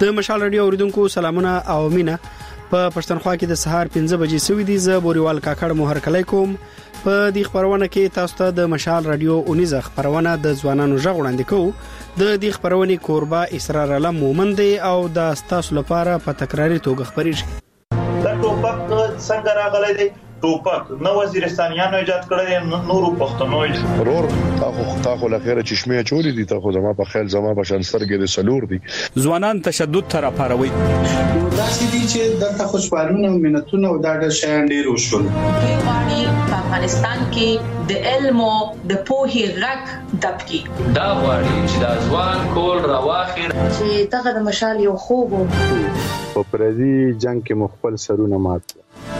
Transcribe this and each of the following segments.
د مشال رادیو اوریدونکو سلامونه او مینه. په پښتونخوا کې د سهار 5 بجې سوي دي. زه بوريوال کاکړ مو هرکلی کوم. په دې خبرونه کې تاسو ته د مشال رادیو اونیزه خبرونه د ځوانانو ژغ وړاندې کوو. د دې خبرونې کوربه اسرار علم مومن دی او د تاسو لپاره په تکراری توګه خبرېږي. دا ټوپک څنګه راغلی دی؟ ټوپک نو وزیرستانیانو ایجاد کړی، نورو پښتنو ضرور تاخو لخيره چشمه چولې دي. تاخو زما په خیال زما په شانسترګې د سلور دي. ځوانان تشدد تر پاروي داسې دي چې دغه خوشحالونه او منتونه او دا د شیان ډیر وشول. په افغانستان کې د علم او د پوهې غږ دبکی دا غواړي چې د ځوان کول راواخیر چې دغه د مشال یو خوب په پردي جنگ کې مخبل سرونه مات.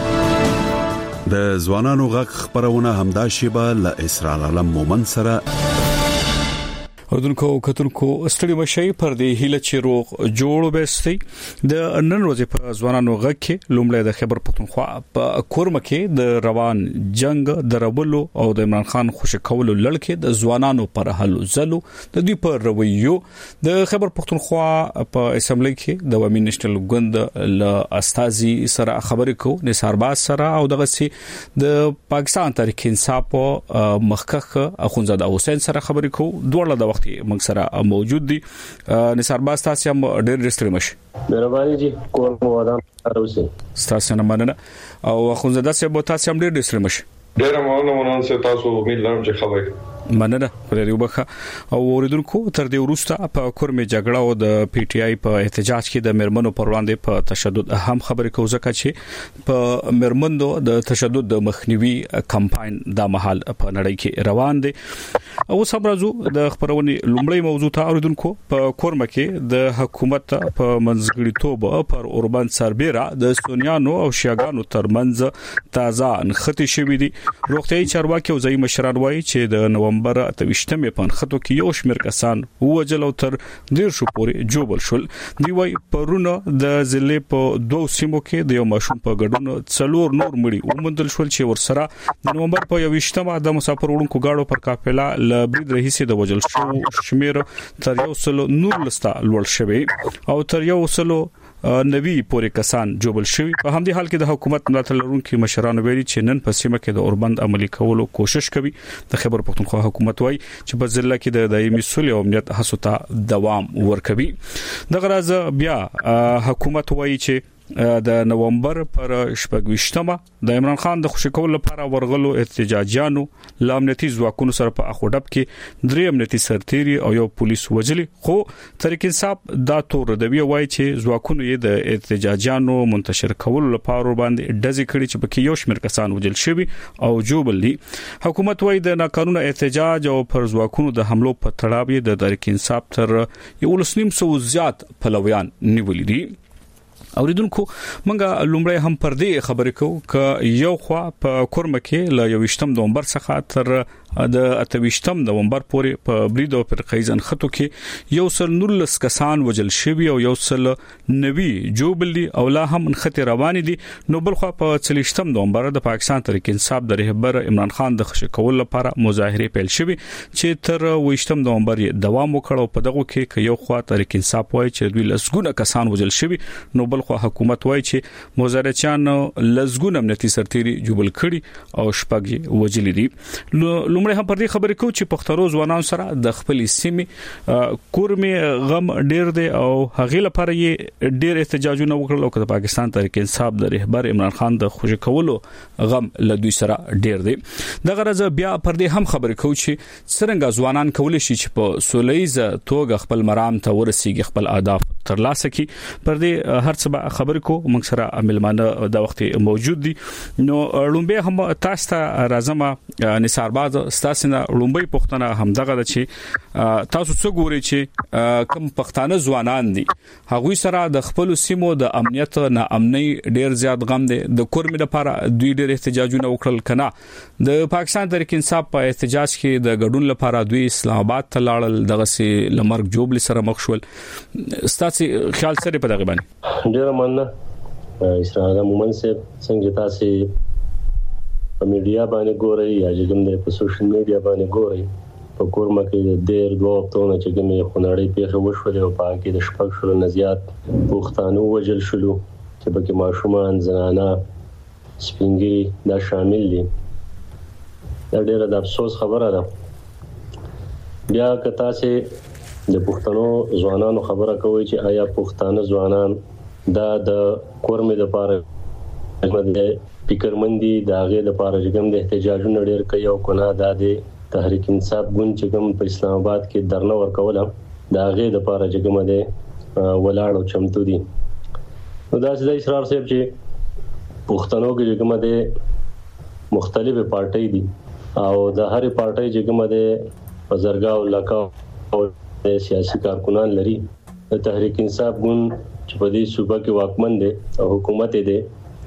د ځوانانو غږ خبرونه همدا شیبه ل اسرار علم مومن سره اردوونکو کتونکو استړي مشي پر دې هیله چې روغ جوړ وبستي. د نن ورځې په ځوانانو غږ کې لومړی د خبر پښتونخوا په کورمه کې د روان جنگ درولو او د عمران خان خوشی کولو لړ د ځوانانو پر هلو زلو د دوی پر رویو د خبر پښتونخوا په اسمبلی کې د ومن نېشنل ګوند ل استاذي سره خبرې کو نثار باز سره او دغه سي د پاکستان تحریک انصاف مخکخ اخونزاده حسین سره خبرې کو. دوړه د وخت موږ سره موجود دي. نثار باز تاسو هم ډېر ستړي مشي. مهرباني جی کور مو ودان اوسه تاسو نه مننه او اخونزاده سه بو تاسو هم ډېر ستړي مشي. ډېر مونږ سره تاسو امید لرم چې خبرې مننه پر یو بخه او اوریدونکو تر دې وروسته په کورمه جګړه او د پی ټی آی په احتجاج کې د مرمنو پر وړاندې په تشدد اهم خبرې کوي ځکه چې په مرمنو د تشدد د مخنیوي کمپاین د محل په نړۍ کې روان دي. او صبرزو د خبرونې لومړی موضوع ته اوریدونکو په کورمه کې د حکومت په منځګړیتوب پر اوربان سربېره د سونیانو او شیاګانو ترمنځ تازه انختی شوې دي. روغتيایي چارواکي او ځای مشران وایي چې د نومبر 28مې په خطو کې یو شمېر کسان وجل او تر ډیر شو پورې جوبل شول. دی وای پرونه د ضلع په دوه سیمو کې د یو ماشوم په ګډون څلور نور مړي ومندل شول چې ورسره د نومبر په 28مه د مسافر وړونکو گاډو پر قافله ل برید رئیس د وجل شو شمېر تر یو سل نور لستا لوړ شوی او تر یو سل نوی پورې کسان جوبل شوی. په همدې حال کې د حکومت ملاتړ لرونکو مشران ویلي چې نن په سیمه کې د اوربند عملي کولو کوشش کوي. د خبر پښتونخوا حکومت وایي چې په ضلع کې د دایمي صلح او امنیت هڅو ته دوام ورکوي. د غراز بیا حکومت وایي چې د نومبر پر 28مه د عمران خان د خوشی کول لپاره ورغلو احتجاجیانو لامنیتي ځواکونو سره په اخوډب کې درې امنیتي سرتيري او یو پولیس وجلي. خو تحریک انصاف دا تور د وی وای چې ځواکونو یې د احتجاجیانو منتشر کول لپاره باندې ډزې کړي چې پکې یو شمېر کسان وجل شوی او جوبل دي. حکومت وای د ناقانونه احتجاج او پر ځواکونو د حملو په تړاو د تحریک انصاف تر 1900 زیات پلویان نیولې دي. اوریدونکو منګه لومړی هم پر دې خبرې کوو ک یو خوا په کورمه کې ل 28 نومبر څخه تر د 28 نومبر پورې په برید او پر قیزن خطو کې یو سل نورلس کسان وجل شوی او یو سل نوی جوبل دي او لا هم خط روان دي. نو بل خو په 30 نومبر د پاکستان تحریک انصاف د رهبر عمران خان د خوشی کول لپاره مظاهره پیل شوی چې تر 28 نومبر دوام وکړ. په دغه کې یو خوا تحریک انصاف وایي چې دوی لسګونه کسان وجل شوی. نو بل خو حکومت وایي چې مظاهرچیان لسګونه امنیتي سرتيري جوبل کړي او شپږ وجل دي. لومړی هم پر دې خبرې کوو چې پښتورو ځوانان سره د خپل سیمې کورمه غم ډیر دی او هغه لپاره یې ډیر احتجاجونه وکړل او د پاکستان تحریک انصاف د رهبر عمران خان د خوشی کولو غم له دوی سره ډیر دی. د غرض بیا پر دې هم خبرې کوو چې څنګه ځوانان کول شي چې په سولېزه توګه خپل مرام ته ورسیږي خپل اهداف ترلاسه کړي. پر دې هر څه خبرې کوو موږ سره عملمانه د وخت موجود دي. نو لومبه هم تاسو ته راځم نثار باز تاسو نه لومبي پښتنه همدغه د چې تاسو څه ګوري چې کوم پښتانه ځوانان دي هغوی سره د خپل سیمو د امنیت نه امني ډیر زیات غم دي. د کورمه لپاره دوی ډیر احتجاجونه وکړل کنه د پاکستان تحریک انصاف په احتجاج کې د ګډون لپاره دوی اسلام آباد ته لاړل دغه سي لمرګ جوبل سره مخ شول. تاسو خیال سره په دغه باندې ډیر مننه اسرار مومن سے څنګه تاسو په میډیا باندې ګورئ یا چې کوم د سوشل میډیا باندې ګورئ په کورما کې د ډېر دوه وختونه چې کومې خونړۍ پیښې وشولې او په کې د شپږ شلو نه زیات پښتانه وژل شول چې پکې ماشومان زنانه سپینګي دا شامل دي. دا ډېر د افسوس خبره ده. بیا که تاسو د پښتنو ځوانانو خبره کوي چې آیا پښتانه ځوانان دا د کورمې د پاره د فکرمندي د هغه د پاره چې کوم د احتجاجونو ډېر کوي او کنه د تحریک انصاف ګوند چې کوم په اسلام آباد کې درنه ورکوله د هغه د پاره چې کوم د ولاړ او چمتو دي. نو دا چې اسرار صاحب چې پښتنو کې کوم د مختلفه پارټي دي او د هرې پارټي چې کوم د بازارګاو لکه او سیاسي کارکونان لري. د تحریک انصاف ګوند چې په دې صوبه کې واکمن دي او حکومت دی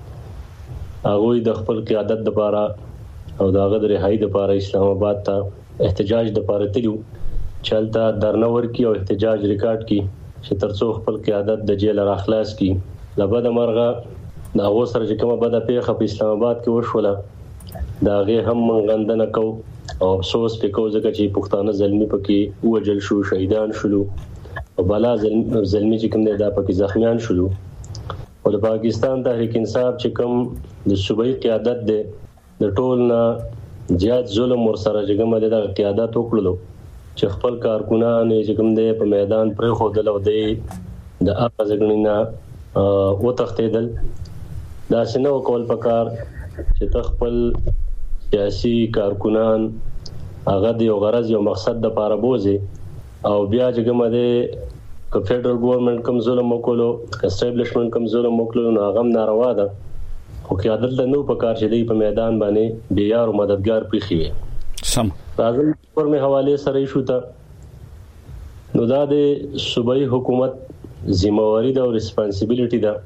هغه د خپل قیادت لپاره او دغه د رهایی لپاره اسلام آباد ته احتجاج لپاره تلو چلتا درنور کی او احتجاج ریکارډ کی چې ترڅو خپل قیادت د جیل راخلاص کی. لبد مرغه دا غوسر چې کومه بده پیښه په اسلام آباد کې وشوله دا غي هم غندنه کو او افسوس په کوزه کې پښتانه ظلمي پکې وجل شو شهیدان شول او بلا ظلمي چې کوم دا پکې زخمیان شول. او د پاکستان تحریک انصاف چې کوم د صوبایي قیادت د ټول نه زیات ظلم ور سره چې کوم د قیادت وکړلو چې خپل کارکونان چې کوم د په میدان پر خودل او د اپ ځګنینا او تختیدل دا شنو کول پکار چې خپل سیاسي کارکونان هغه د یو غرض یو مقصد د پاره بوزي او بیا چې کوم د که فدرال ګورنمنت کوم ظلم وکړو اسټابلیشمنت کوم ظلم وکړو نو هغه ناروا ده. خو کې عدالت نو په کار شې دی په میدان باندې بیا او مددگار پېخي وي سم راځي پر مې حواله سره شو ته نو دا د صوبایي حکومت ذمہواری ده او ریسپانسیبিলিټي ده.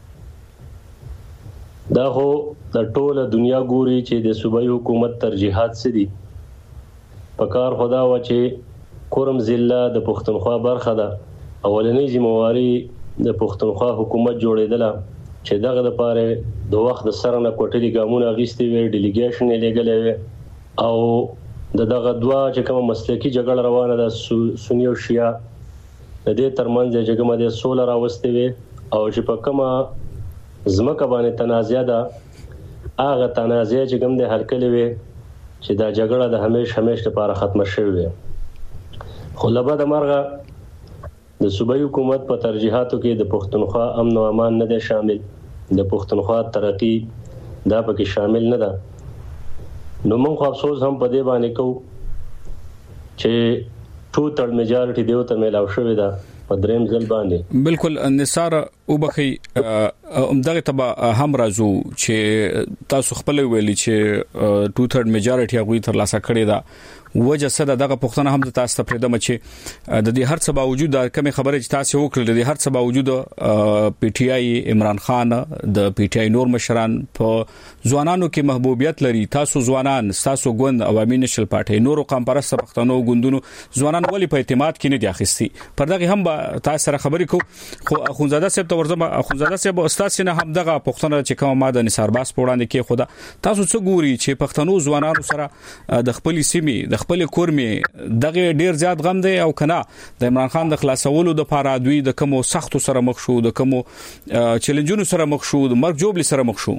دا خو د ټوله دنیا ګوري چې د صوبایي حکومت ترجیحات څه دي. په کار خدا و چې کورم ضلع د پښتونخوا برخه ده. اولنۍ ذمہواری د پښتونخوا حکومت جوړېدله چې دغه د پاره د وخت د سره نه کوټلي ګامونه غیستي وي ډیلیګیشن یې لګلې وي او دغه دوا چې کوم مسلکی جګړه روانه ده سنی او شیعه د دې ترمنځ چې کومه د سولر راوستي وي او چې په کومه زمکه باندې تنازع ده هغه تنازع چې کوم د حل کړي وي چې دا جګړه د همیش لپاره ختمه شوه وي. خو لبا د مرغه د صوبایي حکومت په ترجیحاتو کې د پښتونخوا امن او امان نه دی شامل. د پښتونخوا ترقی دا پکې شامل نه ده. نو موږ افسوس هم په دې باندې کوو چې ټوټل میجارټي دیو ته ملاو شوې ده په دریم ځل باندې. بالکل نثار وبخي همدغه تبع هم راځو چې تاسو خپل ویلي چې 2/3 میجارټي هغه تر لاسه کړی ده. وجه څه دغه پښتنه هم تاسو ته پرېدم چې د دې هر څه باوجود د کومه خبره چې تاسو وکړل د هر څه باوجود پی ټی آی عمران خان د پی ټی آی نور مشران په ځوانانو کې محبوبیت لري. تاسو ځوانان تاسو ګوند عوامي نشل پارټي نورو قوم پرست پښتنو ګوندونو ځوانان ولې په اعتماد کې نه دي اخیستي. پر دغه هم تاسو سره خبرې کو خو اخونزاده صاحب ته ورځم. اخونزاده صاحب استاد سینه هم دغه پښتنه چې کومه ماده نثار باس پوړاندې کې خدا تاسو څه ګوري چې پښتنو ځوانانو سره د خپل سیمې د خپل کورمې دغه ډیر زیات غم دی او کنه د عمران خان د خلاصولو د پاره دوی د کومو سختو سره مخ شو د کومو چیلنجونو سره مخ شو د مرګ جوړ سره مخ شو.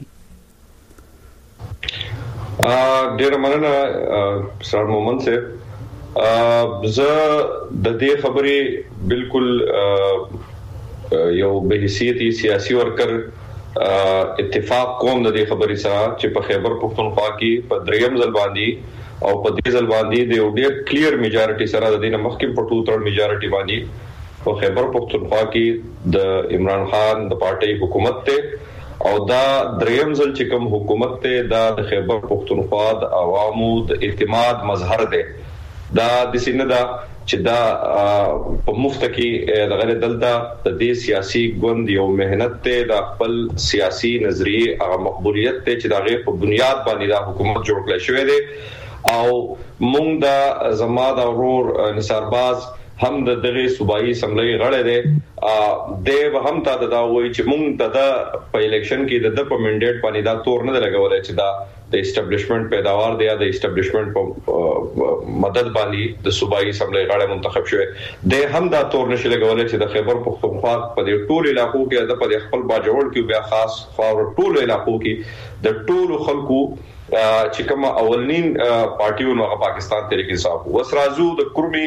ډیر مننه سر مومن صاحب. زه د دې خبرې بالکل یو به حیثیتي سیاسي ورکر اتفاق کوم د دې خبرې سره چې په خیبر پښتونخوا کې په دریم ځل باندې او په دې ځل باندې د ډېر کلیر میجارټي سره د دې مخکې په 2/3 میجارټي باندې په خیبر پښتونخوا کې د عمران خان د پارټي حکومت ته او دا دریم ځل چې کوم حکومت ته د خیبر پښتونخوا د عوامو د اعتماد مظهر دی. دا د سینه دا چې دا په مفت کې د غیر دلته د دې سیاسي ګوند یو مهنت ته د خپل سیاسي نظریه او مقبولیت ته چې دا غیر په بنیاد باندې دا حکومت جوړ کړی شوی دی او مونږ د زماد اورور نثارباز هم د دغه صوبایي اسمبلی غړی دی د هم تا دا وایي چې مونږ د په الیکشن کې د په منډیټ باندې دا تور نه لګولای چې دا د اسټابلیشمنت پیداوار دی د اسټابلیشمنت په مدد باندې د صوبایي اسمبلی غړي منتخب شوی د هم دا تور نشي لګولای چې د خیبر پختونخوا په دې ټول علاقو کې د په خپل باجوړ کې بیا خاص خاور ټول علاقو کې د ټول خلکو چې کوم اولنین پارټیونو هغه پاکستان تحریک انصاف وسرازو د کورمي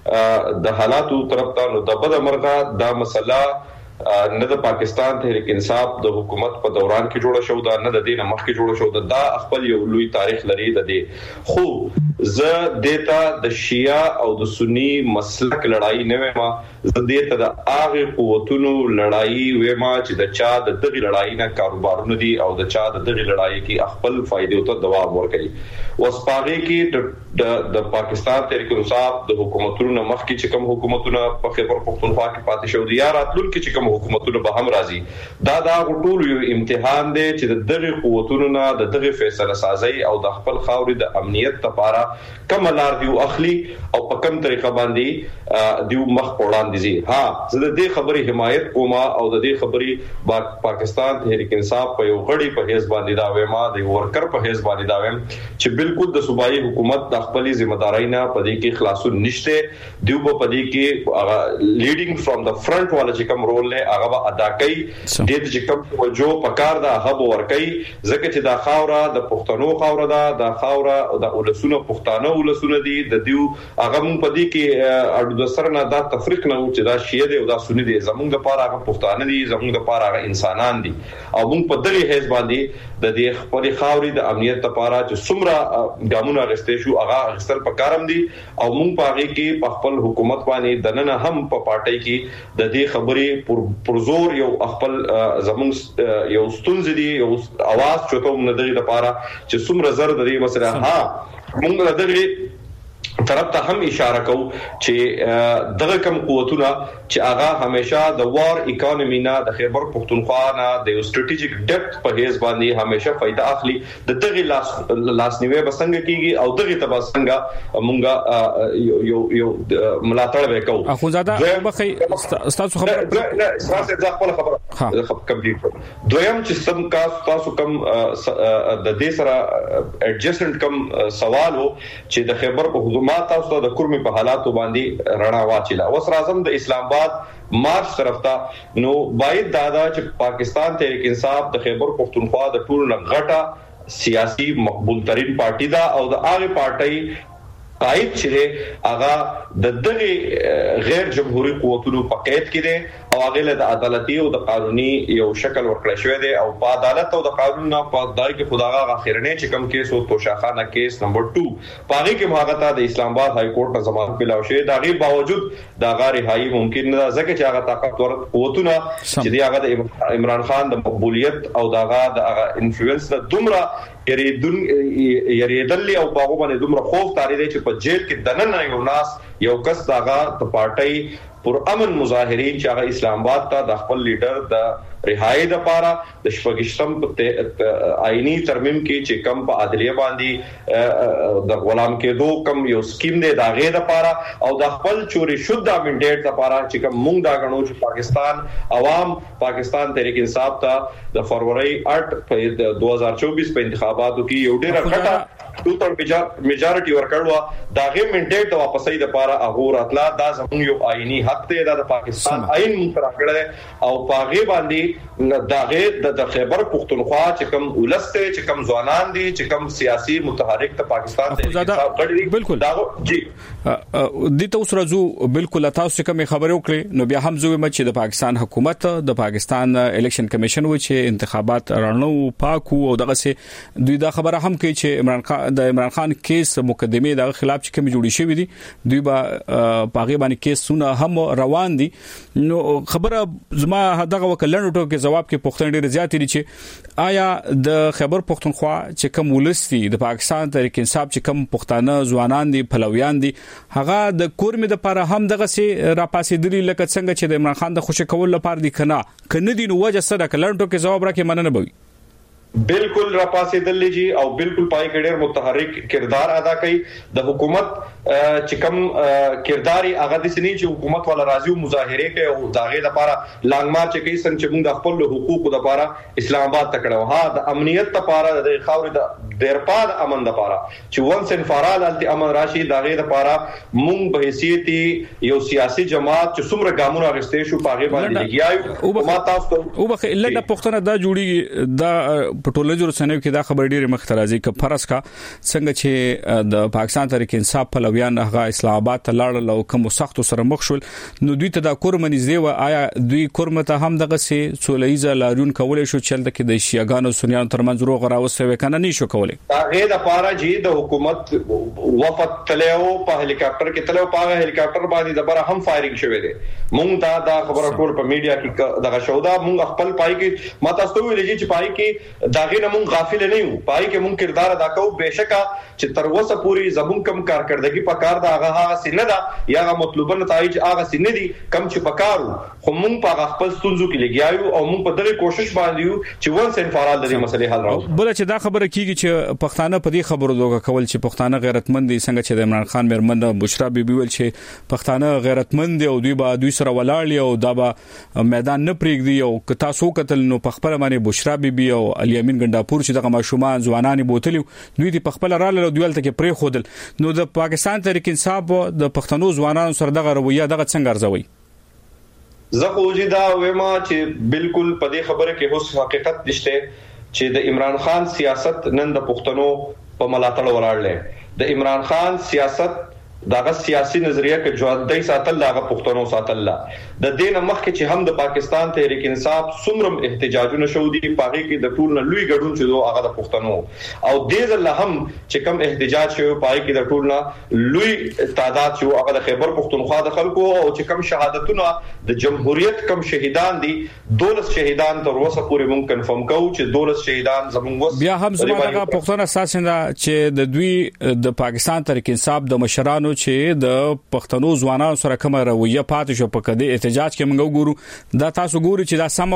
د حالاتو طرف ته نو د بد مرغه دا مسله نه د پاکستان تحریک انصاف د حکومت په دوران کې جوړه شو دا نه د دینه مخکې جوړه شو دا خپل یو لوی تاریخ لري د دې خو زه دیتا د شیعه او د سنی مسلک لړۍ نه وېما زه دیتا د هغه قوتونو لړۍ وېما چې د چا د دغه لړۍ نه کاروبارونه دي او د چا د دغه لړۍ کې خپل فائدې ته دوام ورکړي وسپاغه کې د پاکستان تحریک انصاف د حکومتونو مخکې چې کوم حکومتونه په خیبر پختونخوا کې پاتې شو دي یا راتلونکي چې کوم حکومتونه به هم راځي دا ټول یو امتحان دی چې د دغه قوتونو نه د دغه فیصله سازي او د خپل خاورې د امنیت لپاره کوم لار دی اخلي او په کوم طریقه باندې دیو مخ وړاندې دي ها زه د دې خبرې حمایت کوم او د دې خبرې پاکستان تحریک انصاف په یو غړي په حساب باندې دا وېما د ورکر په حساب باندې دا وېم چې بالکل د صوبایي حکومت د خپل ځمېداري نه پدې کې خلاصون نشته دیو په پدې کې لیډینګ فرام د فرنٹ والا چې کوم رول له هغه ادا کوي د دې چې کوم وجو پکار دا هغه ورکي ځکه چې دا خاوره د پښتنو خاوره ده د خاوره د ولسونو پښتانه ولسونه دي د دیو هغه مون پدې کې اړو د سره نه دا تفریق نه و چې دا شیعه دي او دا سنی دي زمونږ لپاره هغه پښتانه دي زمونږ لپاره هغه انسانان دي او مون په دغه حساب باندې د دې خپل خاورې د امنیت لپاره چې څومره ګامونه غستې شو هغه غستل پکارم دي او مون په هغه کې په خپل حکومت باندې دننه هم په پارټي کې د دې خبرې پرزور یو خپل زمونږ یو ستونزې دي یو اواز چوتو نه دغه لپاره چې څومره زر د دې مسله ها مونږ دغه طرف ته هم اشاره کوو چې دغه کم قوتونه چې هغه همیشه د وار اکانومي نه د خیبر پختونخوا نه د استراتیژیک ډیپث په هیڅ باندې همیشه فائدہ اخلي د دغه لاسنیوي بسنګ کیږي او دغه تبسنګ مونږه یو ملاتړ وکاو اخو زاده بخي تاسو خبر نه تاسو ځ خپل خبره کمپلیټ دویم چې سم کا تاسو کم د دې سره ایڈجسټمنٹ کم سوال وو چې د خیبر په ما تاسو د کورمي په حالاتو باندې رڼا واچیلا اوس راځم د اسلام آباد مارچ طرف ته نو باید دادا چې پاکستان تحریک انصاف د خیبر پختونخوا د ټول غټه سیاسي مقبول ترين پارټي دا او د هغه پارټي قائد چې هغه د دغه غیر جمهوریت قوتونو په قید کې دي او هغه له عدالتي او د قانوني یو شکل ورکړی شوی دی او په عدالت او د قانون نه په دای کې خداغه اخرنه چې کم کیس او توشاخانه کیس نمبر 2 پاره کې مهاغتا د اسلام آباد های کورټ نه ضمانت ملاو شوی دا غي باوجود دا غاری هاي ممکن نه ځکه چې هغه طاقتور قوتونه چې دی هغه د عمران خان د مقبولیت او دغه د انفلوئنس د دومره یریدل او په هغه باندې دومره خوف تاری دی چې په جیل کې دننه یو ناس یو کس دغه د پارټي پر امن مظاهرین چې هغه اسلام آباد ته د خپل لیډر د رهایی د پاره د شپږشتم آئینی ترمیم کې چې کم په عدلیه باندې د غلام کېدو کم یو سکیم دی دا غي د پاره او د خپل چوري شوه د منډیټ د پاره چې کم مونږ دا غنو چې پاکستان عوام پاکستان تحریک انصاف ته د فروری 8 په 2024 په انتخاباتو کې یو ډیر غټه ټوټل میجارټي ورکړوا دا غي منډیټ د واپسۍ د پاره هغه راتلا دا زموږ یو آئینی حق دی د پاکستان آئین مقرر کړل او پاغي باندې داغه د خیبر پختونخوا چې کوم ولسته چې کوم ځوانان دي چې کوم سیاسي متحرک ته پاکستان ته بالکل دا جی د تاسو راځو بالکل تاسو کوم خبرو کړې نو بیا هم زوی مچ د پاکستان حکومت د پاکستان الیکشن کمیشن و چې انتخابات رانو پاکو او دغه سي دوی دا خبره هم کوي چې عمران خان کیس مقدمه د خلاف چې کوم جوړی شوی دي دوی با پاغي باندې کیسونه هم روان دي نو خبره زما دغه وکړل کې جواب کې پښتون ډیر زیات دي چې آیا د خیبر پختونخوا چې کوم ولستي د پاکستان تحریک انصاف چې کوم پښتانه ځوانان دي پلویان دي هغه د کورمي د لپاره هم دغه سي راپاسېدلي لکه څنګه چې د عمران خان د خوشی کول لپاره دي کنه دي نو وجه سره کلنټو کې جواب راکې مننه بوي بالکل راپاسېدل جی او بالکل پای کې ډېر متحرک کردار ادا کوي د حکومت چې کوم کرداري هغه د سنې چې حکومت ولا راځي مظاهره کوي او داغه لپاره لانګ مارچ کوي څنګه چې موږ د خپل حقوقو لپاره اسلام آباد ته کړو ها د امنیت لپاره د خاورې د دیرپاد امن د پاره چې ونس ان فارال التی امن راشي داغه د پاره مونږ به حیثیت یو سیاسي جماعت چې څومره ګامونه اغستې شو پاغه باندې لګیاو ما تاسو او بخ الا د پښتنه دا جوړي دا پټولوژي رسنیو کې دا خبر ډیره مختلازي ک فرض کا څنګه چې د پاکستان تحریک انصاف په لویان هغه اسلام آباد ته لاړل او کوم سخت سره مخ شول نو دوی ته دا کورمنځ دی و آیا دوی کورمته هم دغه سي سولېزه لاریون کولای شو چې د د شیعاګانو سنیانو ترمنځ روغ راوسته وکنه نشو کولای هغه د پاره چې د حکومت وفد تلو په هلیکاپټر کې تلو په هلیکاپټر باندې د بره هم فایرینګ شوه دي مونږ دا خبره ټول په میډیا کې دغه شودا مونږ خپل پای کې ما تاسو ویل چې پای کې داغه نه مونږ غافل نه یو پای کې مونږ کردار ادا کوو بهشکه چې تر اوسه پوری زمون کم کارکړدګي په کار دا هغه سینه دا یا مطلوبه نتایج هغه سینه دي کم چې پکارو خو مونږ په خپل ستونزو کې لګیاو او مونږ په دغه کوشش باندې یو چې ونس ان فارال د دې مسلې حل راو بل چې دا خبره کیږي چې پښتانه په دې خبرو دوغه کول چې پښتانه غیرتمند دي څنګه چې د عمران خان مرمن بشرا بیبي ول چې پښتانه غیرتمند دي او دوی سره ولاړ او دا به میدان نه پریږدي او که تاسو قتل نو په خپل باندې بشرا بیبي او علي امین ګنداپور چې دغه ماشومان ځوانان بوتلی دوی د خپل رااله دویلته کې پرې خودل نو د پاکستان تحریک انصاف د پښتنو ځوانانو سره دغه رویه دغه څنګه ارزوي زه خو دا وېما چې بالکل په دې خبره کې هوس حقیقت نشته چې د عمران خان سیاست نن د پښتنو په ملاتړ ولاړل د عمران خان سیاست داغه سیاسي نظریه کې جوړدای ساتل داغه پښتنو ساتل د دین مخکې چې هم د پاکستان تحریک انصاف سمرم احتجاجونه شو دي پاغي کې د ټول نه لوی ګډون چې هغه د پښتنو او دې ځل هم چې کم احتجاج شو پاغي کې د ټول نه لوی تعداد شو هغه د خیبر پښتونخوا د خلکو او چې کم شهادتونه د جمهوریت کم شهیدان دي 12 شهیدان تر اوسه پورې مونږ کنفرم کوو چې 12 شهیدان زموږ وس بیا هم زموږه پښتون اساسنده چې د دوی د پاکستان تحریک انصاف د مشرانو چې د پښتنو ځوانانو سره کوم رویه پاتې شو په کده احتجاج کې موږ ګورو دا تاسو ګوري چې دا سم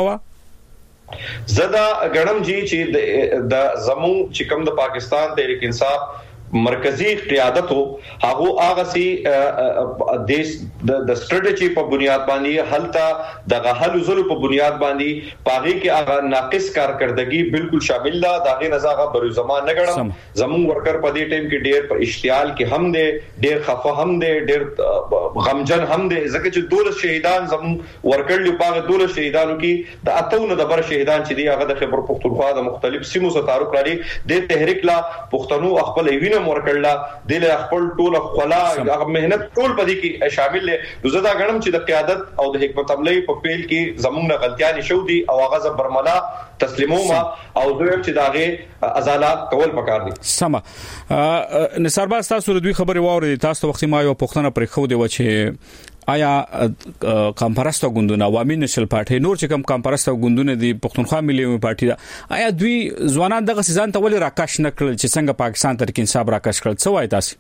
و زدا غړم جی چې د زمون چې کوم د پاکستان تحریک انصاف مرکزی قیادت هغه سي دیش د سټریټجی په بنیاد باندې حلتا د غحل زلو په بنیاد باندې پاغي کې هغه ناقص کارکړدګي بالکل شامل ده دغه نزاغه بر زمان نه غړم زمون ورکر په دې ټیم کې ډېر په اشتعال کې هم دي ډېر خفه هم دي ډېر غمجن هم دي ځکه چې 12 شهیدان زمون ورکړل په 12 شهیدانو کې د اتونه د بر شهیدان چې دی هغه د خیبر پختونخوا د مختلف سیمو سره تعلق لري د تحریک لا پښتنو خپل وینه ورکړلا د خپل ټول خلا هغه مهنت ټول پدې کې شامل دي زه دا غنم چې د قیادت او د حکمت عملی په پیل کې زمونږ غلطیاں شو دي او هغه برملا تسلیموما او دوی چې داغه ازالات کول پکار دي سم نثار باز تاسو دوی خبري واوري تاسو وخت ما یو پښتنه پرې خو دی و چې آیا کمپرستو ګوندونه عوامي نشل پارټي نور چې کم کمپرستو ګوندونه دي پښتونخوا ملي پارټي دا آیا دوی ځوانان دغه سيزان ته ولې راکښ نکړل چې څنګه پاکستان تحریک انصاف راکښ کړل څه وایي تاسو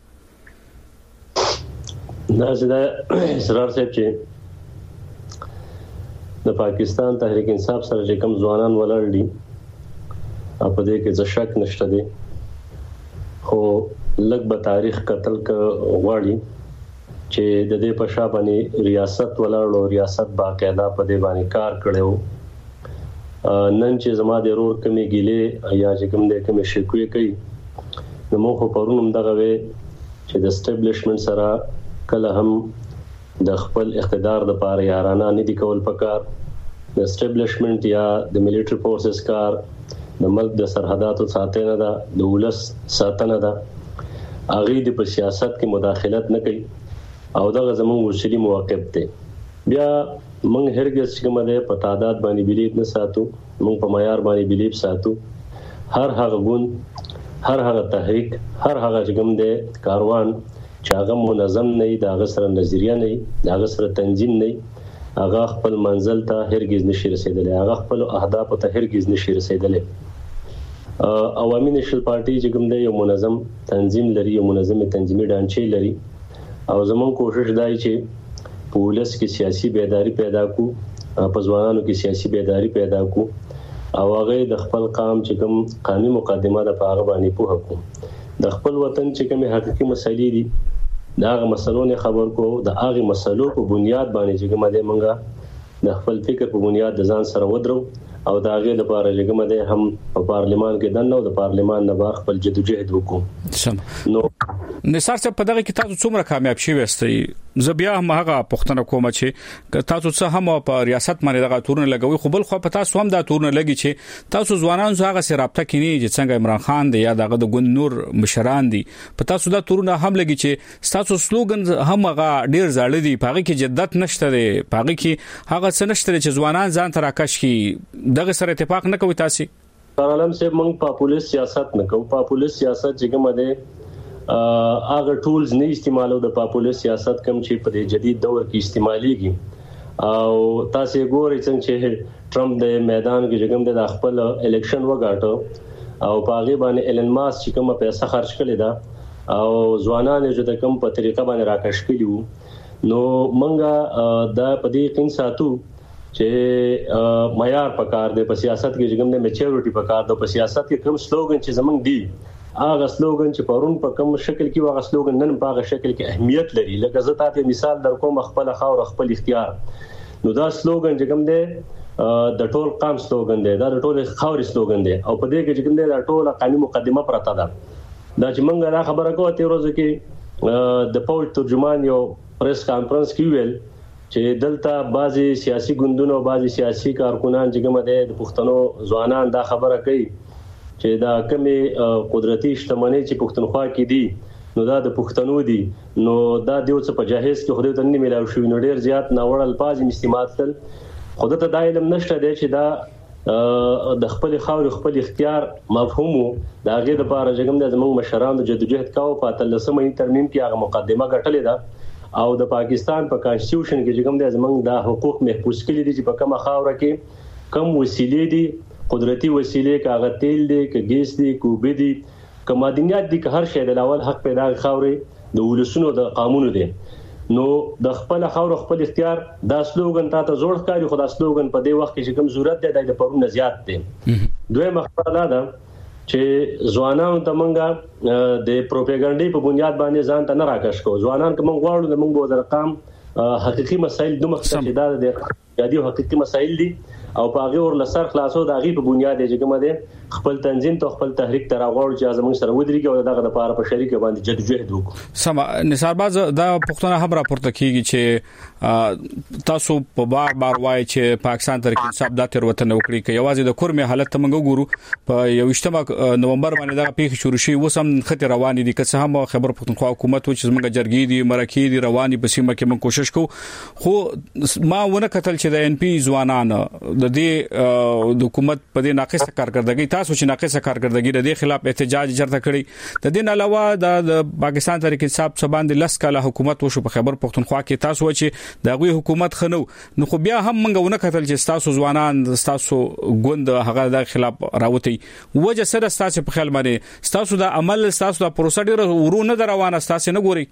دا اسرار صاحب چې د پاکستان تحریک انصاف سره چې کم ځوانان ولر دي په دې کې څه شک نشته دي خو لږ به تاریخ قتل ک غواړي چې د دې په شا باندې ریاست ولاړو ریاست باقاعده په دې باندې کار کړو نن چې زما د رور کمی ګيله یا چې کوم د کمی شکوې کوي نو مو په پرونم دغه وی چې د اسټابلیشمنت سره کله هم د خپل اقتدار د پاره یارانه نه دي کول پکار د اسټابلیشمنت یا د ملټری فورسز کار د ملک د سرحداتو ساتنه ده د ولس ساتنه ده اغه د په سیاست کې مداخلت نه کوي او دا زموږ ورشلي موقف دي بیا موږ هرګز کومه ده په تعداد باندې بلیب نه ساتو موږ په معیار باندې بلیب ساتو هر هغه ګون هر هغه تحریک هر هغه کوم ده کاروان چې هغه منظم نه دی دا غسر نظریه نه دی دا غسر تنظیم نه هغه خپل منزل ته هرګز نشي رسیدلی هغه خپل اهداف ته هرګز نشي رسیدلی عوامي نشل پارټي چې کوم ده یو منظم تنظیم لري یو منظم تنظیمي ډانچې لري او زمون کوشش دای چې پولیس کې سیاسي بیداری پیدا کو په ځوانانو کې سیاسي بیداری پیدا کو او هغه د خپل قام چې کوم قانوني مقدمه د پاغه باندې په حکم د خپل وطن چې کوم حقيقي مسایلې دي دا هغه مسلو نه خبر کو د هغه مسلو په بنیاد باندې چې کومه د منګه د خپل فکر په بنیاد د ځان سره ودرو او دا غي د پاره چې کوم ده هم په پارلیمان کې دنه او د پارلیمان نه بار خپل جدوجہد وکړو. سم نو نثار صاحب په دغه کې تاسو څومره کامیاب شوي استئ؟ زه بیا هم هغه پښتنه کوم چې تاسو څه هم په ریاست باندې دغه تورن لګوي، خو بل خو په تاسو هم دا تورن لګي چې تاسو ځوانان زغه سره رابطه کینی چې څنګه عمران خان دی یا دغه د ګوند نور مشران دي، په تاسو دا تورن هم لګي چې تاسو سلوګن هم هغه ډیر زړه دي، پاغي کې جدت نشته دی، پاغي کې هغه څه نشته چې ځوانان ځان تراکش کی دغه سره اتفاق نه کوي. تاسو عالم سے موږ پاپولیس سیاست نه کوو. پاپولیس سیاست چې کوم ده هغه ټولز نه استعمالو د پاپولیس سیاست کوم چې په جدید دور کې استعماليږي. او تاسو ګورئ څنګه چې ټرمپ د میدان کې کوم د خپل الیکشن وګاټو او پاغي باندې ایلن ماسک چې کومه پیسې خرج کړې ده او ځوانان چې د کوم په طریقه باندې راکښ کړیو، نو منګه د پدې کین ساتو چې معیار پکار دی په سیاست کې کوم د میچورټي پکار دی په سیاست کې کوم سلوګن چې زمونږ دی هغه سلوګن چې پرون په کوم شکل کې هغه سلوګن نن په هغه شکل کې اهمیت لري. لکه زه تاسو مثال درکوم خپل خاور خپل اختیار. نو دا سلوګن چې کوم دی د ټول قام سلوګن دی، دا د ټول خاور سلوګن دی او په دې کې چې کوم دی دا ټول قانوني مقدمه پرته ده. دا چې موږ دا خبره کوو ته ورځ کې د پول ترجمان یو پریس کانفرنس کې ویل چې دلته بعضي سیاسي ګوندونو او بعضي سیاسي کارکونان چې کوم دی د پښتنو ځوانان دا خبره کوي چې دا کمی قدرتي شتمنۍ چې پښتونخوا کې دي نو دا د پښتنو دي، نو دا دیو څه په جهیز کې خو دې نه ملاوي شو، نو ډیر زیات ناوړ الفاظ استعمال کړل. خو ته دا علم نشته دی چې دا د خپل خاور خپل اختیار مفهومو دا غي د پاره جګم د زموږ مشران د جدوجہد کاوه په 13 ترمیم کې هغه مقدمه غټلې ده او د پاکستان په کانسټیټیوشن کې جګم د زموږ د حقوق محفوظ کړي دي چې په کومه خاور کې کم وسیلې دي، قدرتي وسیلې کاغه تیل دي که ګیس دي کوبه دي که معدنیات دي که هر شی د لاول حق پیدا خاورې د ولسونو د قانون دي. نو د خپل خاور خپل اختیار دا سلوګن ته زوړ ښکاري، خو دا سلوګن په دې وخت کې چې کوم ضرورت دی د پرون زیات دی. دویمه خبره ده چې ځوانانو ته منګه د پروپاګاندا په بنیاد باندې ځان ته نه راکښ کو. ځوانان کوم غواړو د منګو د رقم حقيقي مسایل دوه مخکې دا د جدي حقيقي مسایل دي او په هغه ور لسر خلاصو د هغه په بنیاد چې کومه ده خپل تنظیم ته خپل تحریک تر غوړ چې زموږ سره ودرېږي او دغه لپاره په شریک باندې جدوجہد وکړو. سم نثار باز دا پښتون خبره پورته کیږي چې تاسو په بار وایي چې پاکستان تر کې انصاف د تر وطن وکړي کې یوازې د کورمه حالت ته موږ ګورو په 28 نومبر باندې دا پیښه شروع شي وسم خطر روان دي که څه هم خبر پښتونخوا حکومت چې زموږ جرګې دي مرکې دي رواني په سیمه کې موږ کوشش کوو، خو ما ونه کتل چې د ان پی ځوانان د دې حکومت په دې ناقصه کارکردګي تاسو چې ناقصه کارکردګي د دې خلاف احتجاج جرته کړی. د دې علاوه د پاکستان تحریک انصاف سباند لس کاله حکومت وشو په خبر پښتونخوا کې تاسو چې د غوي حکومت خنو، نو خو بیا هم منګونه کتل چې تاسو ځوانان تاسو ګوند هغه د خلاف راوتی وجه سره تاسو په خیال باندې تاسو د عمل تاسو د پروسیډر ورونه روانه تاسو نه ګوري.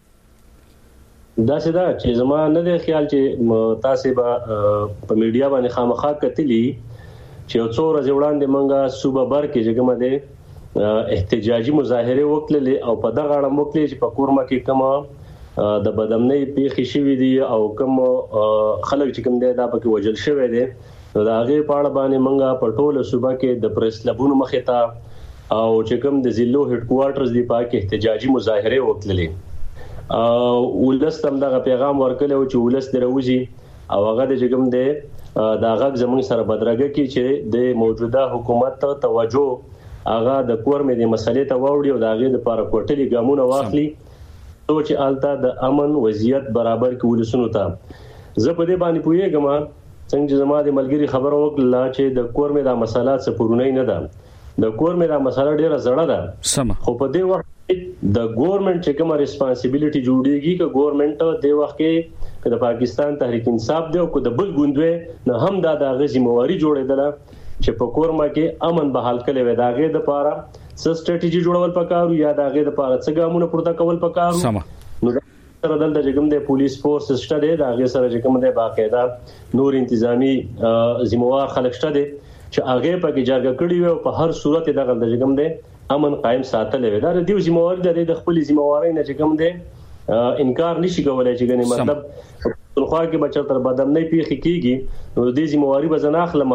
دا څه دا چې زما نه دی خیال چې تاسو به په میډیا باندې خامخا کتلی چې یو څو ورځې وړاندې منګه صوبه بر کې چې کومه ده احتجاجي مظاهره وکړلې او په دغه اړه وکړلې چې په کورما کې کومه د بدامنۍ پیښې شوې دي او کوم خلک چې کوم دی دا پکې وجل شوی دی، نو دا هغه په اړه باندې منګه په ټوله صوبه کې د پریس لبونو مخې ته او چې کوم د ضلعو هډ کوارټرز دی پاکه احتجاجي مظاهره وکړلې او ولستم دغه پیغام ورکړل چې ولست دروځي او هغه د جګم دی دا غږ زموږ سره بدرګه کی چې د موجوده حکومت ته توجه هغه د کورمې د مسلې ته ووړي او د هغه لپاره کوټلي ګامونه واخلي چې الته د امن وضعیت برابر کې ولسونو ته. زه په دې باندې پوهیږم څنګه زما د ملګری خبر وکړه چې د کورمې د مسالات څخه پورونه نه ده، د کورمې د مسله ډیره زړه ده، خو په دې وخت د ګورنمنت چې کومه ریسپانسیبিলিټي جوړیږي چې ګورنمنت د وخت کې د پاکستان تحریک انصاف دی او د بل ګوندوي نه هم دا د غزمواري جوړیدله چې په کورما کې امن بحال کړي وي داغه د پاره څه سټریټیجی جوړول پکارو یا داغه د پاره څه ګامونه پورته کول پکارو. نو سره دلته کوم د پولیس فورس شته دی داغه سره کوم د باقاعده نور انتظامی ذمہوار خلک شته دي چې هغه په کې جرګه کړي وي او په هر صورت دغه د کوم د امن قائم ساتل وي. دا د دې ذمہوار د خپل ذمہواري نه چې کوم د انکار نشي کولای چې غني مطلب خو کې بچر تر بدم نه پیخي کیږي نو د دې ذمہواری به زنه اخلم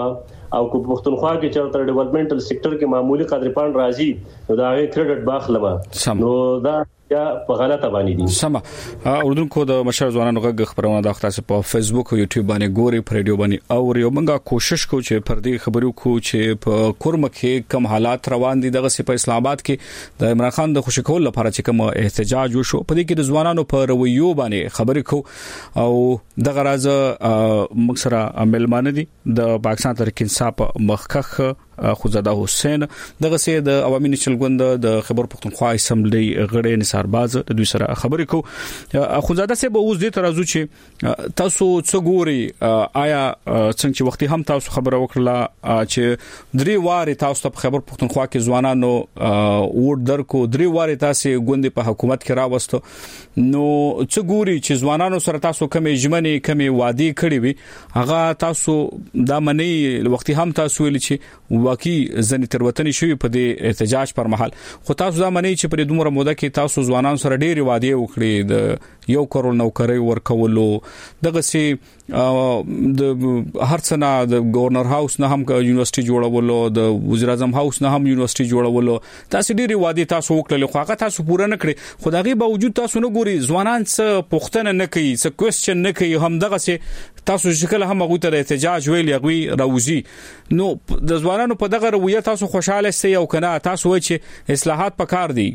او کو پښتونخوا کې چرته ډیولپمنټل سېکټر کې معمولی قدر پاند راځي نو دا غي کریډټ باخلم نو دا یا په غلطه باندې دي. سم اردن کو د مشر ځوانانو غږ خبرونه د خاصه په فیسبوک او یوټیوب باندې ګوري پر ریډیو باندې او یو منګه کوشش کو چې پر دې خبرو کو چې په کورمه کې کم حالات روان دي دغه په اسلام آباد کې د عمران خان د خوشی کول لپاره چې کوم احتجاج وشو په دې کې د ځوانانو په رویو باندې خبرې کو او دغه راز مکسره ملمانه دي د پاکستان تحریک انصاف مخکخ خوزاده حسین دغه سي د عوامي نشل غوند د خبر پښتونخوا اسمبلی غړي نثار باز د دوی سره خبرې کو خوزاده سي به اوس دې ترازو چې تاسو څو ګوري آیا څنګه چې وختي هم تاسو خبره وکړه چې درې واره تاسو ته خبر پښتونخوا کې ځوانانو ووټ درکو درې واره تاسو غوند په حکومت کې راوستو نو څو ګوري چې ځوانانو سره تاسو کومې ژمنې کومې وعده کړې وي هغه تاسو دا منی وختي هم تاسو ویل چې واقعي ځنې تروتنی شوی په دې احتجاج پر مهال خو تاسو دا منئ چې په دومره موده کې تاسو ځوانان سره ډېری وعده وکړي د 1 کروڑ نوکری ورکولو دغه سي د هرڅنا د گورنر هاوس نه هم یونیورسيټي جوړولو د وزیر اعظم هاوس نه هم یونیورسيټي جوړولو تاسو ډېری وعده تاسو وکړل خو هغه تاسو پوره نه کړی خو دغه باوجود تاسو نه ګوري ځوانان څه پوښتنه نه کوي څه کوېسچن نه کوي هم دغه سي تاسو شکل هم هغه ته احتجاج ویل یغوي راوځي نو د ځوانانو په دغه رویه تاسو خوشاله سي او کنه تاسو وایي چې اصلاحات پکار دي